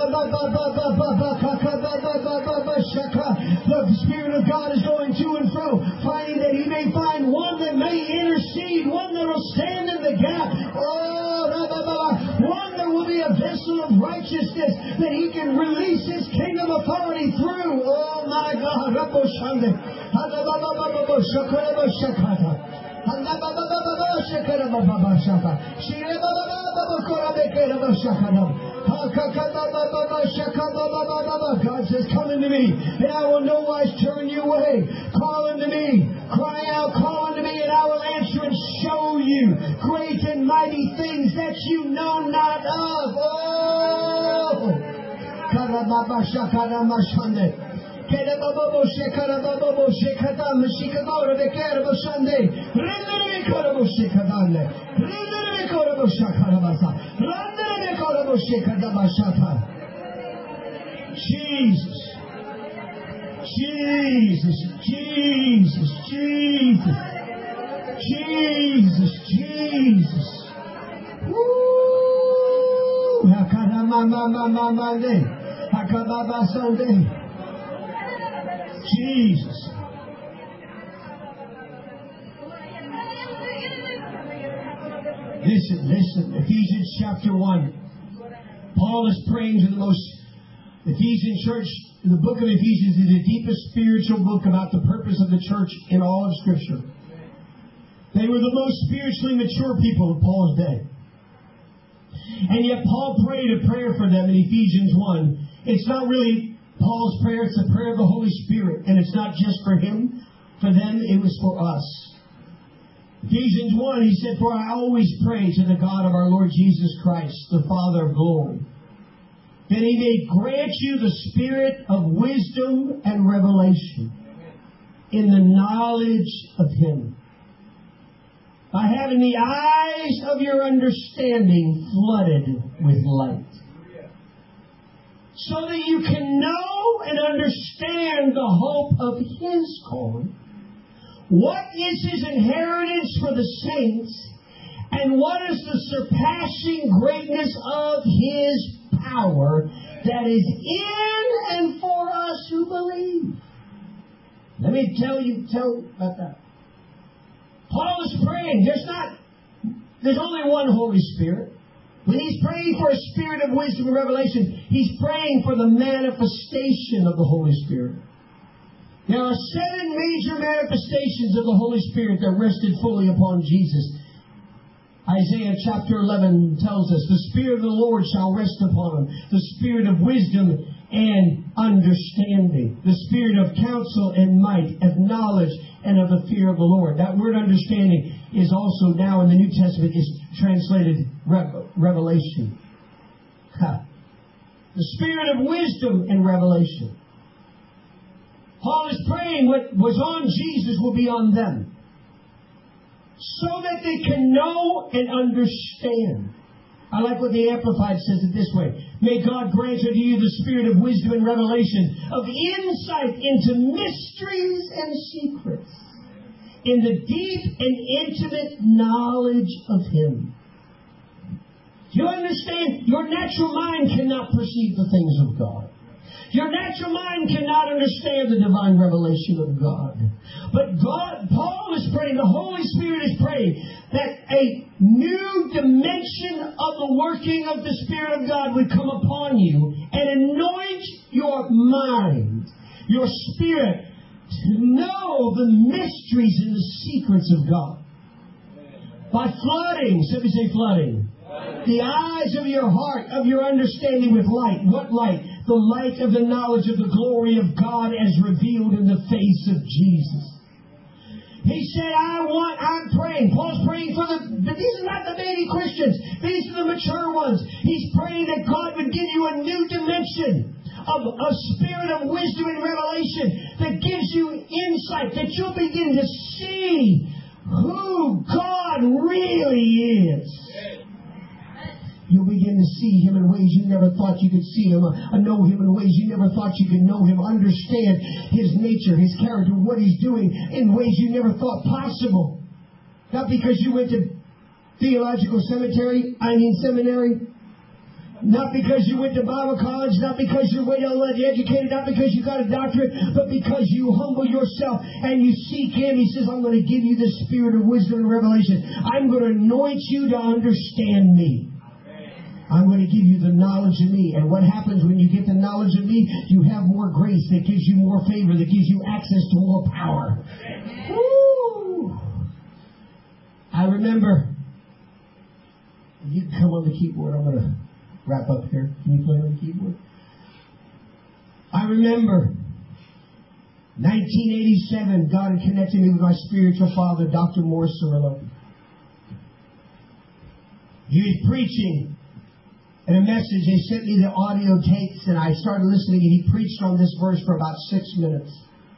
[SPEAKER 1] Spirit of God is going to and fro, finding that He may find one that may intercede, one that will stand in the gap. Oh, Rababa. One that will be a vessel of righteousness that He can release His kingdom authority through. Oh my God. God says, come unto me, and I will no wise turn you away. Call unto me, cry out, call unto me, and I will answer and show you great and mighty things that you know not of. Oh! Kedababo shekarababo shekadam shikagora bekerabo shande rendere korabo shekadane rendere korabo shakarabasa rendere korabo shekadabashata. Jesus, Jesus, Jesus, Jesus, Jesus, Jesus. Woo! Hakaramamamamamande hakababa Sunday. Jesus. Listen. Ephesians chapter 1. Paul is praying to the most Ephesian church. The book of Ephesians is the deepest spiritual book about the purpose of the church in all of Scripture. They were the most spiritually mature people of Paul's day. And yet Paul prayed a prayer for them in Ephesians 1. It's not really Paul's prayer, it's a prayer of the Holy Spirit. And it's not just for him, for them, it was for us. Ephesians 1, he said, for I always pray to the God of our Lord Jesus Christ, the Father of glory, that He may grant you the spirit of wisdom and revelation in the knowledge of Him, by having the eyes of your understanding flooded with light, so that you can know and understand the hope of His calling, what is His inheritance for the saints, and what is the surpassing greatness of His power that is in and for us who believe. Let me tell you about that. Paul is praying. There's only one Holy Spirit. When he's praying for a spirit of wisdom and revelation, he's praying for the manifestation of the Holy Spirit. There are 7 major manifestations of the Holy Spirit that rested fully upon Jesus. Isaiah chapter 11 tells us, the Spirit of the Lord shall rest upon Him, the Spirit of wisdom and understanding, the Spirit of counsel and might, of knowledge and of the fear of the Lord. That word understanding is also now in the New Testament is translated revelation. The Spirit of wisdom and revelation. Paul is praying what was on Jesus will be on them, so that they can know and understand. I like what the Amplified says it this way. May God grant unto you the spirit of wisdom and revelation, of insight into mysteries and secrets, in the deep and intimate knowledge of Him. Do you understand? Your natural mind cannot perceive the things of God. Your natural mind cannot understand the divine revelation of God. But God, Paul is praying, the Holy Spirit is praying that a new dimension of the working of the Spirit of God would come upon you and anoint your mind, your spirit, to know the mysteries and the secrets of God. By flooding, somebody say flooding. The eyes of your heart, of your understanding with light. What light? The light of the knowledge of the glory of God as revealed in the face of Jesus. He said, I'm praying. Paul's praying for these are not the baby Christians. These are the mature ones. He's praying that God would give you a new dimension of a spirit of wisdom and revelation that gives you insight, that you'll begin to see who God really is. You'll begin to see Him in ways you never thought you could see Him. Know Him in ways you never thought you could know Him. Understand His nature, His character, what He's doing in ways you never thought possible. Not because you went to theological seminary. Not because you went to Bible college. Not because you're well educated. Not because you got a doctorate. But because you humble yourself and you seek Him. He says, I'm going to give you the spirit of wisdom and revelation. I'm going to anoint you to understand me. I'm going to give you the knowledge of me. And what happens when you get the knowledge of me? You have more grace that gives you more favor, that gives you access to more power. Woo! I remember. You can come on the keyboard. I'm going to wrap up here. Can you play on the keyboard? I remember 1987, God had connected me with my spiritual father, Dr. Morris Cirillo. He was preaching. And a message, they sent me the audio tapes, and I started listening, and he preached on this verse for about 6 minutes.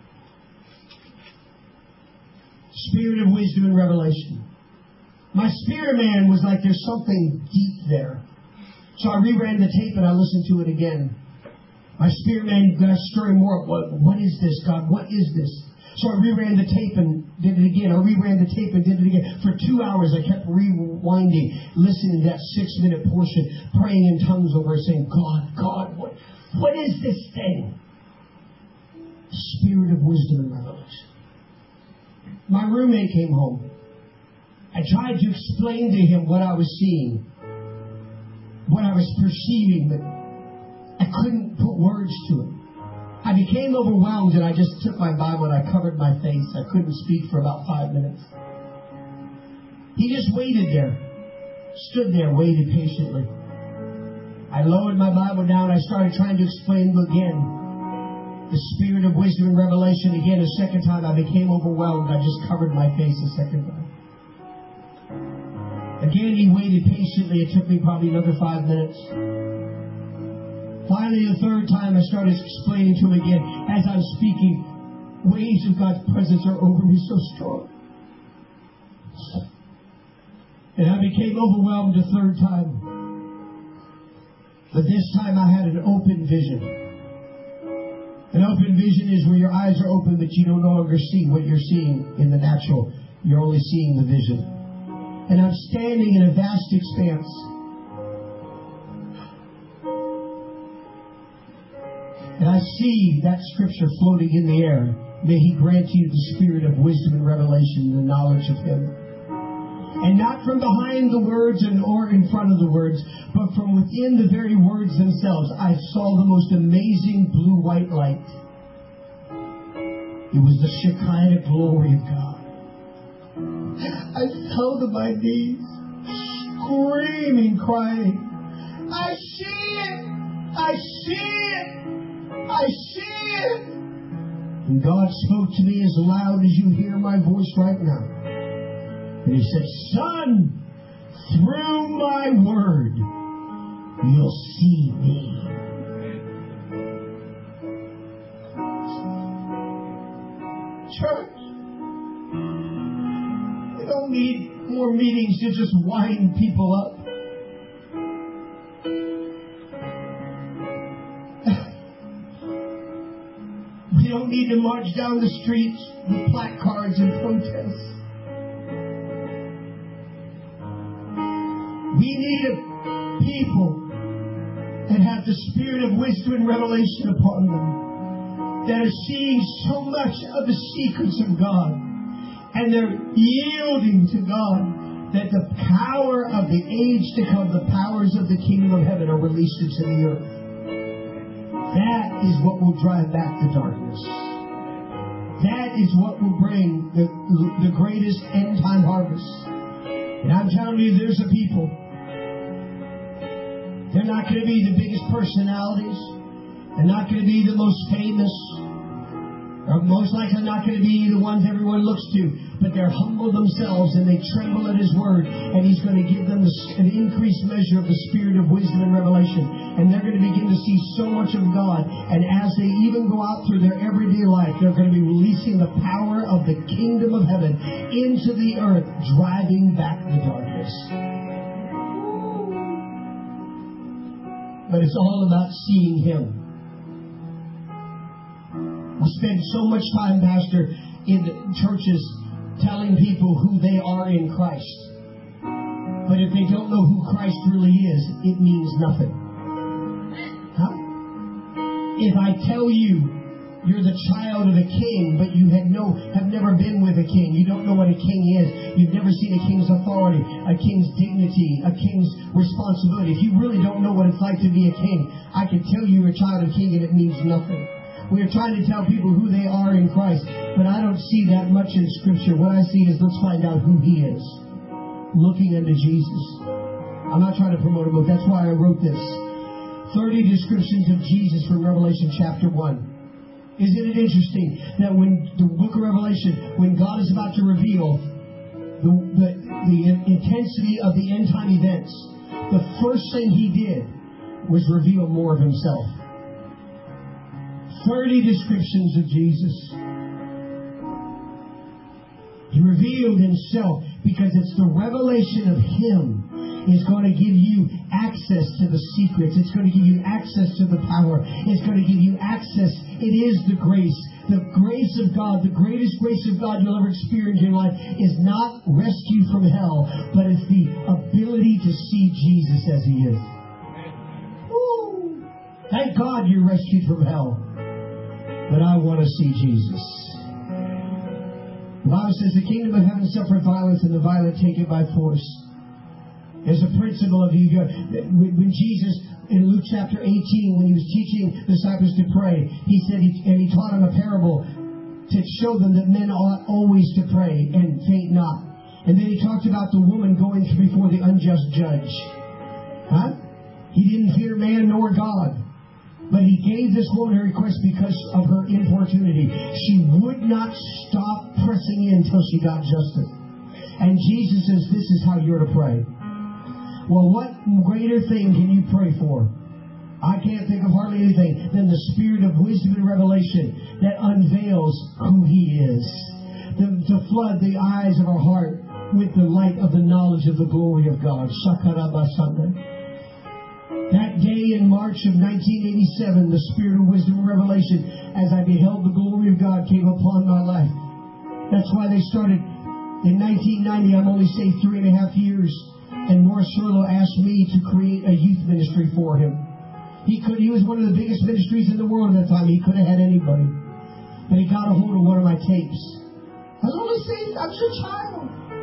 [SPEAKER 1] Spirit of wisdom and revelation. My spirit man was like, there's something deep there. So I reran the tape, and I listened to it again. My spirit man got stirring more. What is this, God? What is this? So I reran the tape and did it again. I reran the tape and did it again. For 2 hours, I kept rewinding, listening to that 6-minute portion, praying in tongues over it, saying, God, what is this thing? Spirit of wisdom and revelation. My roommate came home. I tried to explain to him what I was seeing, what I was perceiving, but I couldn't put words to it. I became overwhelmed and I just took my Bible and I covered my face. I couldn't speak for about 5 minutes. He just waited there. Stood there, waited patiently. I lowered my Bible down. I started trying to explain again the spirit of wisdom and revelation again. A second time I became overwhelmed. I just covered my face a second time. Again he waited patiently. It took me probably another 5 minutes. Finally, the third time, I started explaining to him again. As I'm speaking, waves of God's presence are over me so strong. And I became overwhelmed the third time. But this time I had an open vision. An open vision is where your eyes are open, but you no longer see what you're seeing in the natural. You're only seeing the vision. And I'm standing in a vast expanse. And I see that scripture floating in the air. May He grant you the spirit of wisdom and revelation, the knowledge of Him. And not from behind the words or in front of the words, but from within the very words themselves. I saw the most amazing blue-white light. It was the Shekinah glory of God. I fell to my knees, screaming, crying, I see it! I see it! I see it! And God spoke to me as loud as you hear my voice right now. And He said, Son, through my word, you'll see me. Church, we don't need more meetings to just wind people up. We don't need to march down the streets with placards and protests. We need a people that have the spirit of wisdom and revelation upon them, that are seeing so much of the secrets of God, and they're yielding to God, that the power of the age to come, the powers of the kingdom of heaven are released into the earth. That is what will drive back the darkness. That is what will bring the greatest end time harvest. And I'm telling you, there's a people They're not going to be the biggest personalities. They're not going to be the most famous. Or most likely not going to be the ones everyone looks to. But they're humble themselves and they tremble at His Word. And He's going to give them an increased measure of the spirit of wisdom and revelation. And they're going to begin to see so much of God. And as they even go out through their everyday life, they're going to be releasing the power of the kingdom of heaven into the earth, driving back the darkness. But it's all about seeing Him. We spend so much time, Pastor, in churches telling people who they are in Christ. But if they don't know who Christ really is, it means nothing. Huh? If I tell you you're the child of a king, but you have never been with a king, you don't know what a king is, you've never seen a king's authority, a king's dignity, a king's responsibility. If you really don't know what it's like to be a king, I can tell you you're a child of a king and it means nothing. We are trying to tell people who they are in Christ, but I don't see that much in Scripture. What I see is let's find out who He is. Looking unto Jesus. I'm not trying to promote a book. That's why I wrote this. 30 descriptions of Jesus from Revelation chapter 1. Isn't it interesting that when the book of Revelation, when God is about to reveal the intensity of the end time events, the first thing He did was reveal more of Himself. 30 descriptions of Jesus. He revealed Himself because it's the revelation of Him is going to give you access to the secrets. It's going to give you access to the power. It's going to give you access. It is the grace. The grace of God, the greatest grace of God you'll ever experience in your life is not rescue from hell, but it's the ability to see Jesus as He is. Woo! Thank God you're rescued from hell. But I want to see Jesus. The Bible says the kingdom of heaven suffereth violence and the violent take it by force. There's a principle of when Jesus, in Luke chapter 18, when He was teaching the disciples to pray, He said, and He taught them a parable to show them that men ought always to pray and faint not. And then He talked about the woman going before the unjust judge. Huh? He didn't fear man nor God. But He gave this woman her request because of her importunity. She would not stop pressing in until she got justice. And Jesus says, this is how you're to pray. Well, what greater thing can you pray for? I can't think of hardly anything than the spirit of wisdom and revelation that unveils who He is. To flood the eyes of our heart with the light of the knowledge of the glory of God. Shakarabasanda. That day in March of 1987, the spirit of wisdom and revelation, as I beheld the glory of God, came upon my life. That's why they started in 1990. I'm only saved 3.5 years. And Morris Cerullo asked me to create a youth ministry for him. He was one of the biggest ministries in the world at that time. He could have had anybody. But he got a hold of one of my tapes. I was only saved, I was a child.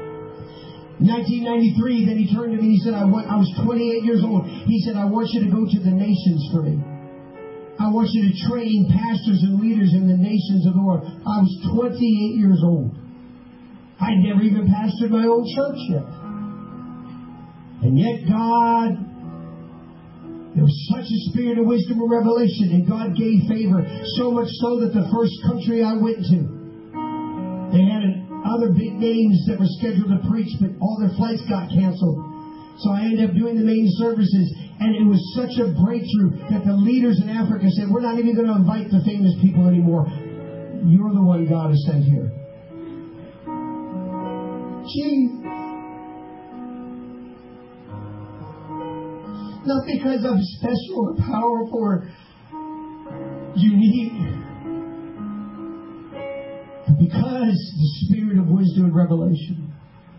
[SPEAKER 1] 1993, then he turned to me and he said, I was 28 years old. He said, I want you to go to the nations for me. I want you to train pastors and leaders in the nations of the world. I was 28 years old. I'd never even pastored my own church yet. And yet God, there was such a spirit of wisdom and revelation, and God gave favor, so much so that the first country I went to, they had other big names that were scheduled to preach, but all their flights got canceled. So I ended up doing the main services, and it was such a breakthrough that the leaders in Africa said, we're not even going to invite the famous people anymore. You're the one God has sent here. Gee. Not because I'm special or powerful or unique, because the spirit of wisdom and revelation.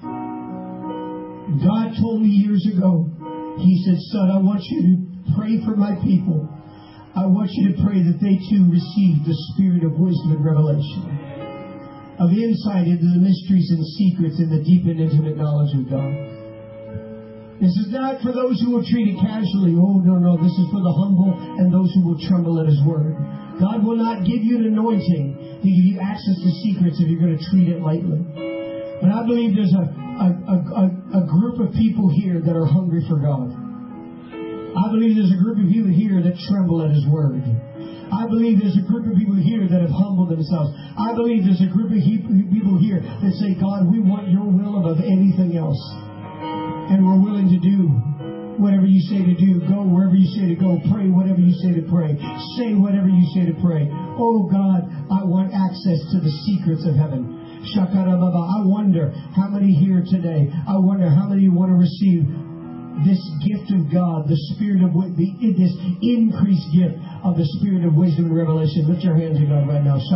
[SPEAKER 1] God told me years ago, He said, son, I want you to pray for my people. I want you to pray that they too receive the spirit of wisdom and revelation, of insight into the mysteries and secrets and the deep and intimate knowledge of God. This is not for those who will treat it casually. Oh, no. This is for the humble and those who will tremble at His word. God will not give you an anointing to give you access to secrets if you're going to treat it lightly. But I believe there's a group of people here that are hungry for God. I believe there's a group of people here that tremble at His Word. I believe there's a group of people here that have humbled themselves. I believe there's a group of people here that say, God, we want your will above anything else. And we're willing to do whatever you say to do. Go wherever you say to go. Pray whatever you say to pray. Say whatever you say to pray. Oh God, I want access to the secrets of heaven. Shakarababa. I wonder how many here today, I wonder how many want to receive this gift of God, the Spirit of this increased gift of the Spirit of wisdom and revelation. Lift your hands to God right now.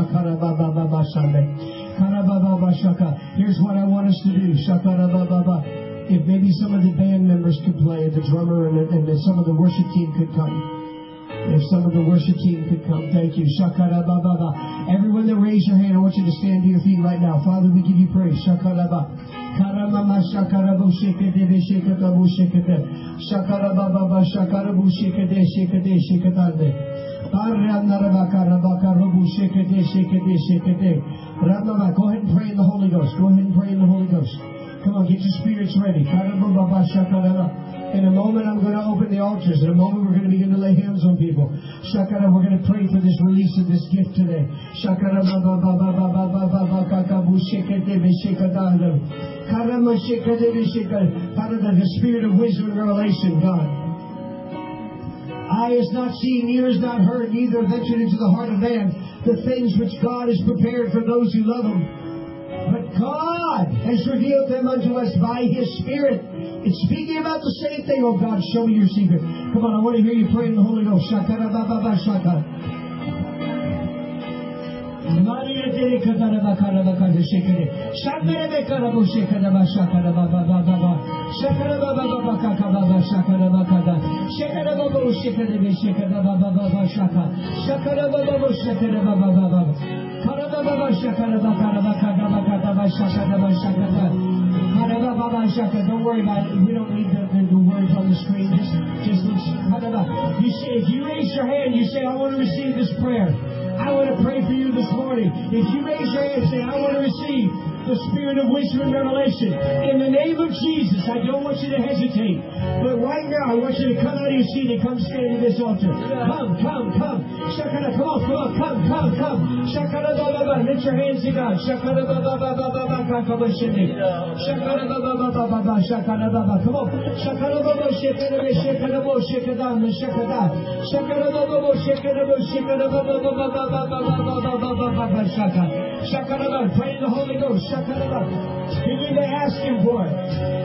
[SPEAKER 1] Here's what I want us to do. If maybe some of the band members could play, the drummer and some of the worship team could come. If some of the worship team could come. Thank you. Everyone that raised your hand, I want you to stand to your feet right now. Father, we give you praise. Karamama shakarabu shikade shikatabu shikate. Shakarababa shakarabu shikade shikade shikatande. Paranarabakarabu shikade shikade shikade. Ramama, go ahead and pray in the Holy Ghost. Go ahead and pray in the Holy Ghost. Come on, get your spirits ready. In a moment, I'm going to open the altars. In a moment, we're going to begin to lay hands on people. Shakara, we're going to pray for this release of this gift today. Shakara, Father, the Spirit of wisdom and revelation, God. Eye has not seen, ear has not heard, neither have entered into the heart of man the things which God has prepared for those who love Him. But God has revealed them unto us by His Spirit. It's speaking about the same thing. Oh God, show me your secret. Come on, I want to hear you pray in the Holy Ghost. Shakara baba baba shakara. Maria tere katara bakara bakara shekere. Shakara bekara bo shekara ba shakara baba baba. Shakara baba baba kaka baba shakara bakara. Shakara baba shekere be shekara baba baba shaka. Shakara baba bo shekere baba baba. Kara baba shakara bakara bakara bakara ba shakara ba shakara. Don't worry about it. We don't need the words on the screen. Just you say, if you raise your hand, you say, I want to receive this prayer. I want to pray for you this morning. If you raise your hand and say, I want to receive the Spirit of wisdom and revelation, in the name of Jesus, I don't want you to hesitate. But right now, I want you to come out of your seat and come stand at this altar. Come. Shakara, come on. Come. Shakara, lift your hands to God. Shakara, Shakara, Shakara, come on. Shakara, Shakara, Shakara, pray in the Holy Ghost. Shakara, you need to ask Him for it.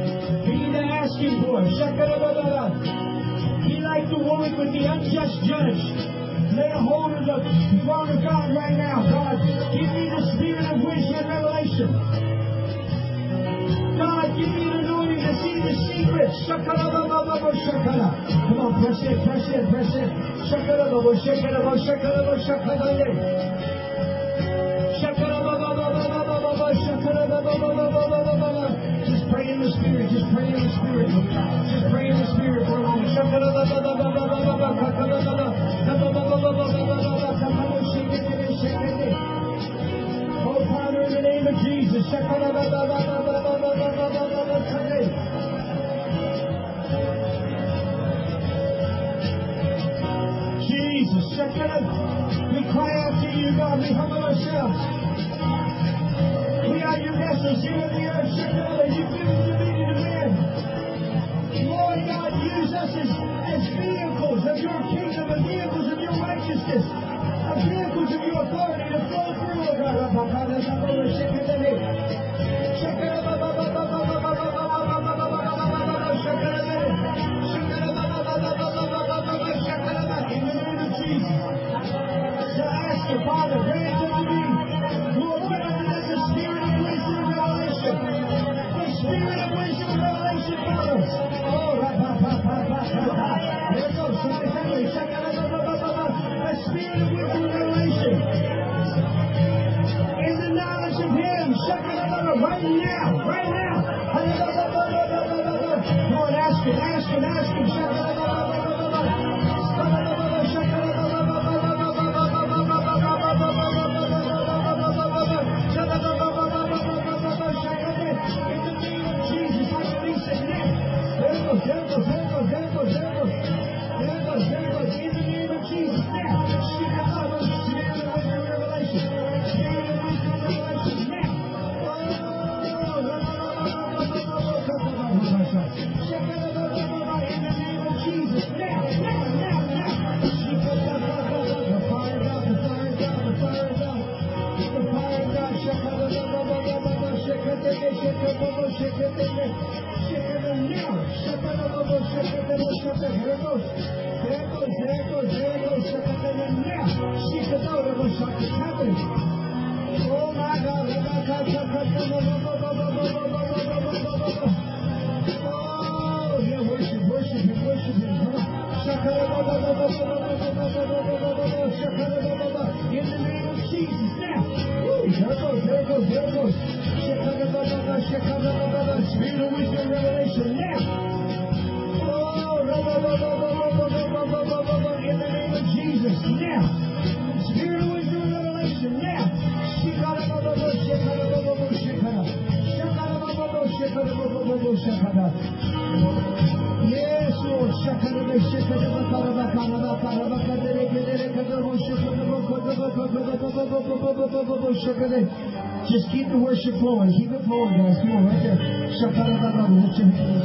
[SPEAKER 1] Shakara, be like the woman with the unjust judge. Lay a hold of the throne of God right now. God, give me the Spirit of wisdom and revelation. God, give me an anointing to see the secrets. Shakara. Come on, press in. Shakara. Just pray in the Spirit. Just pray in the Spirit for a moment. Oh, Father, in the name of Jesus. Jesus, we cry out to you, God. We humble ourselves. We are your vessels here on the earth. You've given dominion to man. Lord God, use us as vehicles of your kingdom, and vehicles of your righteousness, of vehicles of your authority to flow through, oh God. In the name of Jesus. So ask Him, Father, grant unto me Oh my God. Oh, yeah, worship Him. Come on. In the name of Jesus. Now. There it goes. Spirit of wisdom and revelation. Now. Oh, in the name of Jesus. Now. Spirit of wisdom and revelation. Now. Yes, Lord. Just keep the worship flowing. Keep it flowing, guys. Come on, right there. Lift your hands.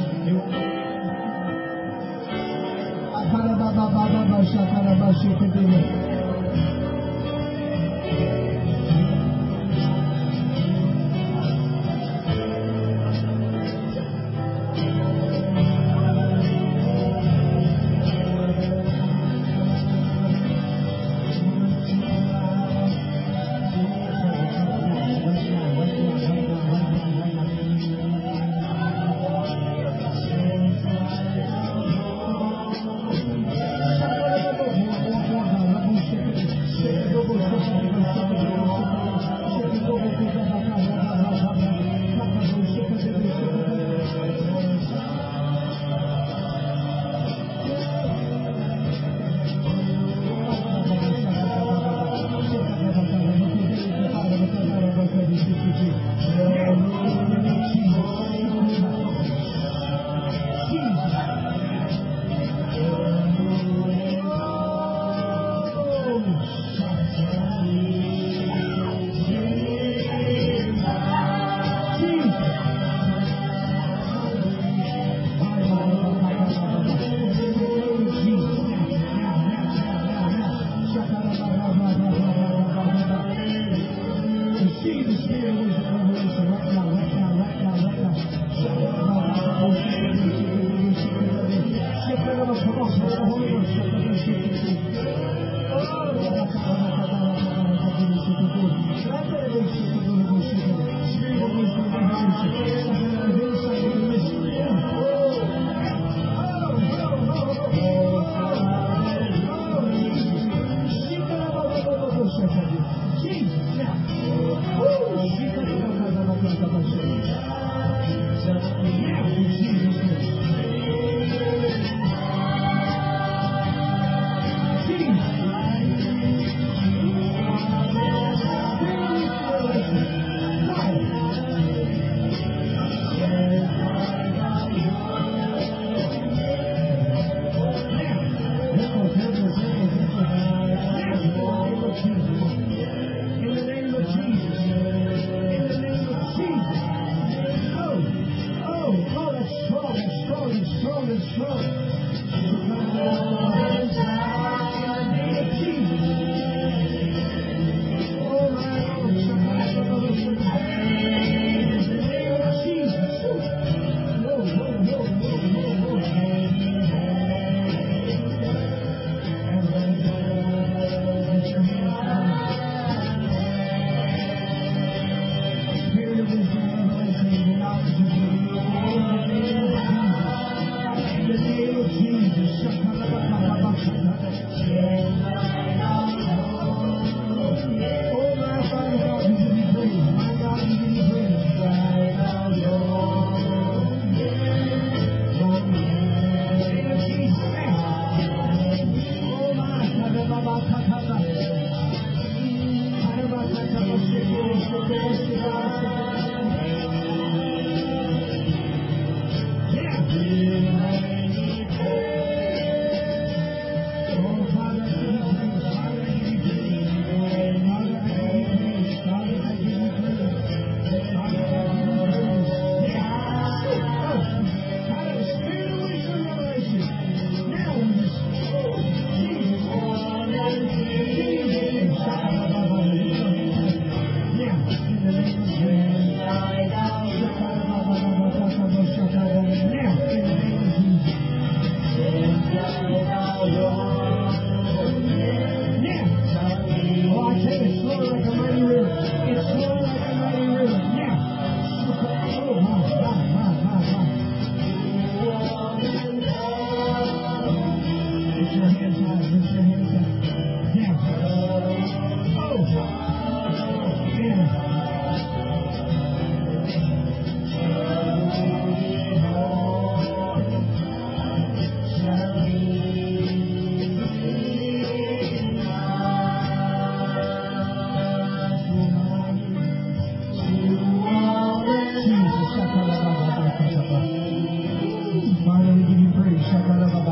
[SPEAKER 1] Now, in the name of Jesus.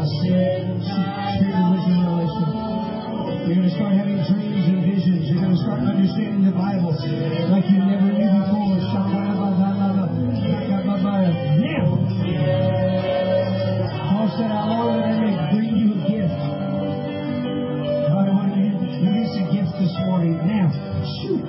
[SPEAKER 1] You're going to start having dreams and visions. You're going to start understanding the Bible like you never knew before. Now, Paul said, how long that I may bring you a gift. God, I want to release a gift this morning. Now, shoot.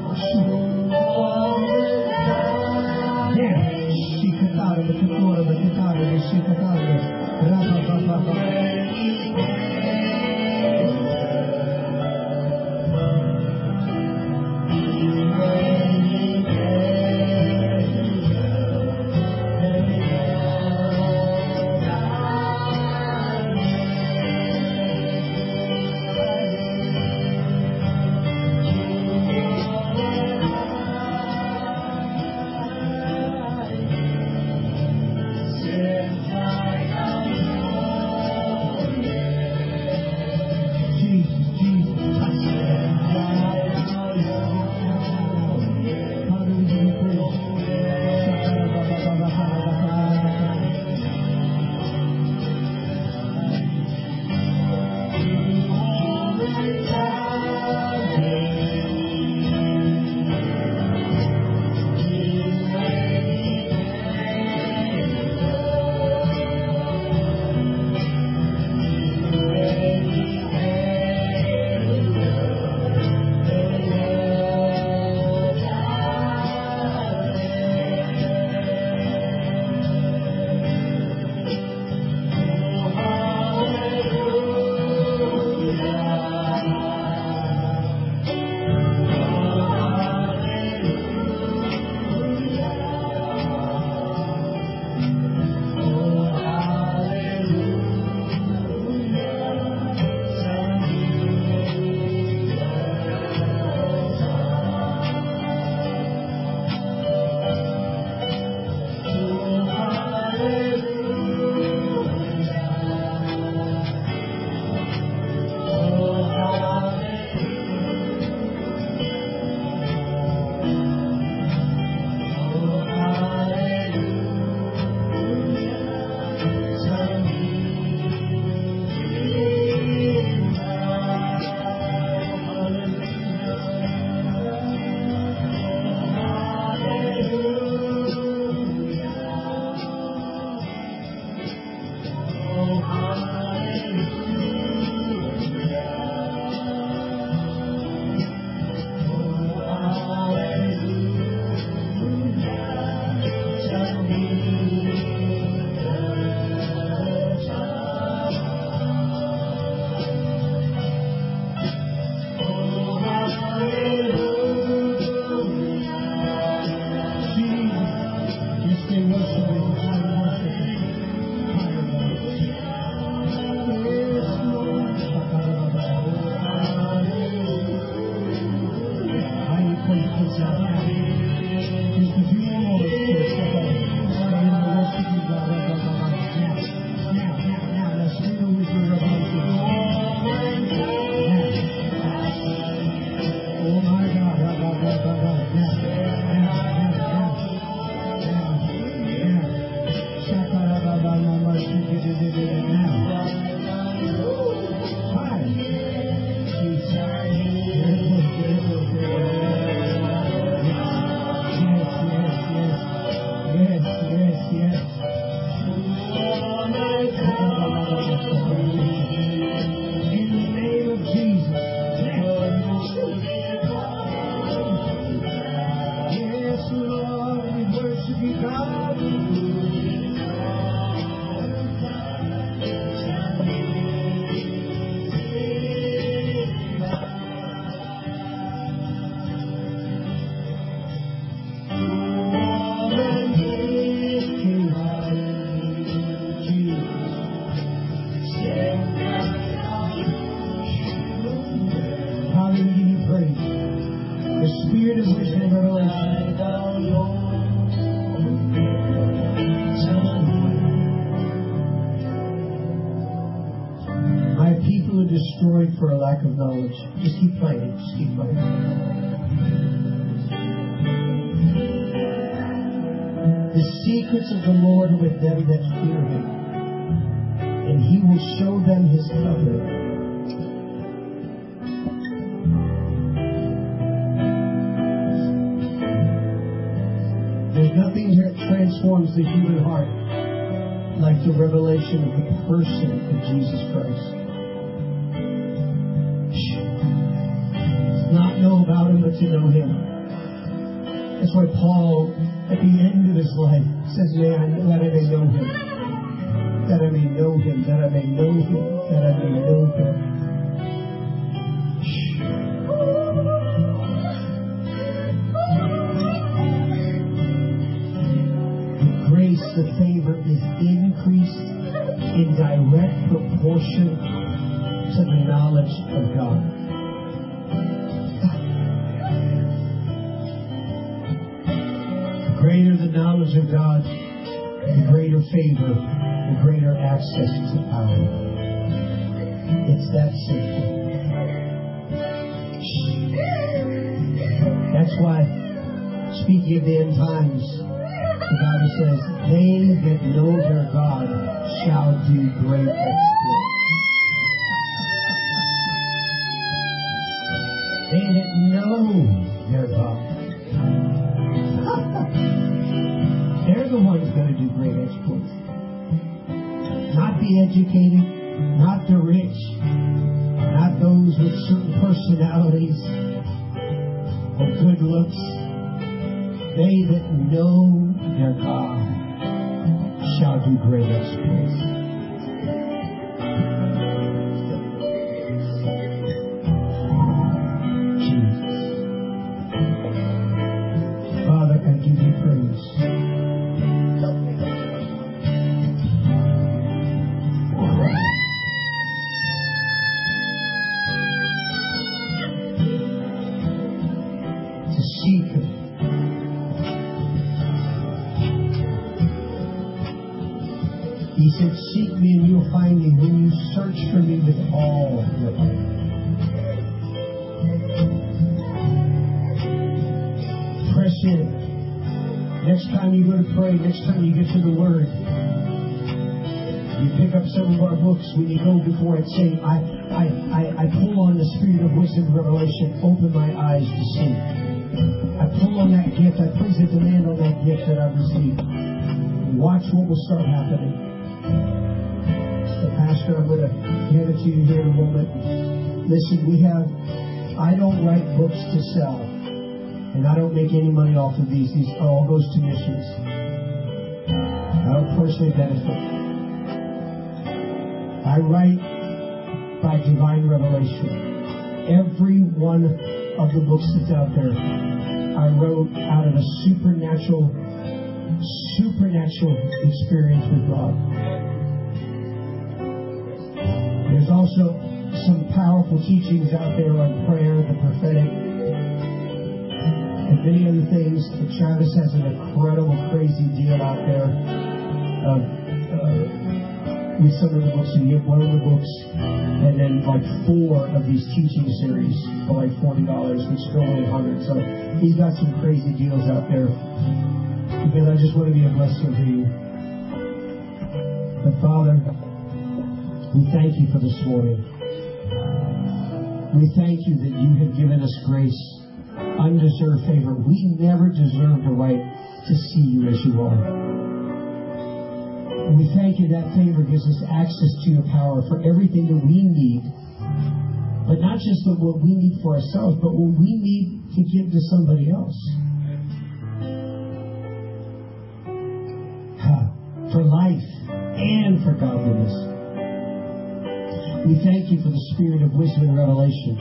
[SPEAKER 1] Destroyed for a lack of knowledge. Just keep playing it. Just keep playing it. The secrets of the Lord are with them that fear Him, and He will show them His covenant. There's nothing that transforms the human heart like the revelation of the person of Jesus Christ. Not know about Him, but to know Him. That's why Paul, at the end of his life, says, that I may know Him. That I may know Him. That I may know Him. That I may know Him. The grace, the favor is increased in direct proportion to the knowledge of God. The greater the knowledge of God, the greater favor, the greater access to power. It's that simple. That's why, speaking of the end times, the Bible says, they that know their God shall do great exploits. They that know their God. They're the ones going to do great exploits. Not the educated, not the rich, not those with certain personalities or good looks. They that know their God shall do great exploits. Jesus. Father, I give you praise. Seek Him. He said, seek me and you'll find me when you search for me with all your heart. Press in. Next time you go to pray, next time you get to the Word, you pick up some of our books. When you go before it, say, I pull on the spirit of wisdom and revelation. Open my eyes to see. I pull on that gift. I place a demand on that gift that I've received. Watch what will start happening. Pastor, I'm going to hand it to you here in a moment. Listen, I don't write books to sell. And I don't make any money off of these. These all goes to missions. I don't personally benefit. I write by divine revelation. Every one of the books that's out there, I wrote out of a supernatural experience with God. There's also some powerful teachings out there on prayer, the prophetic, and many other things. Travis has an incredible, crazy deal out there with some of the books. You get one of the books, and then like 4 of these teaching series for like $40, which is only $100. So he's got some crazy deals out there. Because I just want to be a blessing to you. But Father, we thank you for this morning. We thank you that you have given us grace, undeserved favor. We never deserved a right to see you as you are. And we thank you that favor gives us access to your power for everything that we need. But not just what we need for ourselves, but what we need to give to somebody else. For life and for godliness. We thank you for the spirit of wisdom and revelation.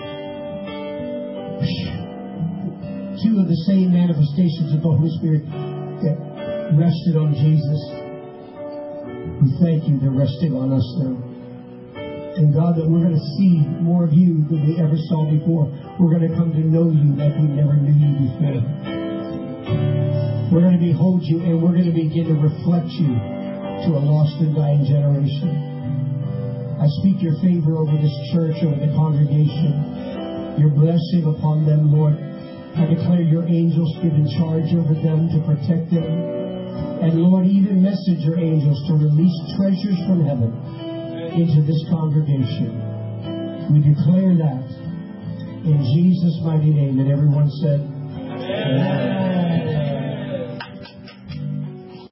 [SPEAKER 1] 2 of the same manifestations of the Holy Spirit that rested on Jesus. We thank you they're resting on us now. And God, that we're going to see more of you than we ever saw before. We're going to come to know you like we never knew you before. We're going to behold you and we're going to begin to reflect you to a lost and dying generation. I speak your favor over this church, over the congregation. Your blessing upon them, Lord. I declare your angels given charge over them to protect them. And Lord, even messenger angels to release treasures from heaven into this congregation. We declare that in Jesus' mighty name. And everyone said, Amen.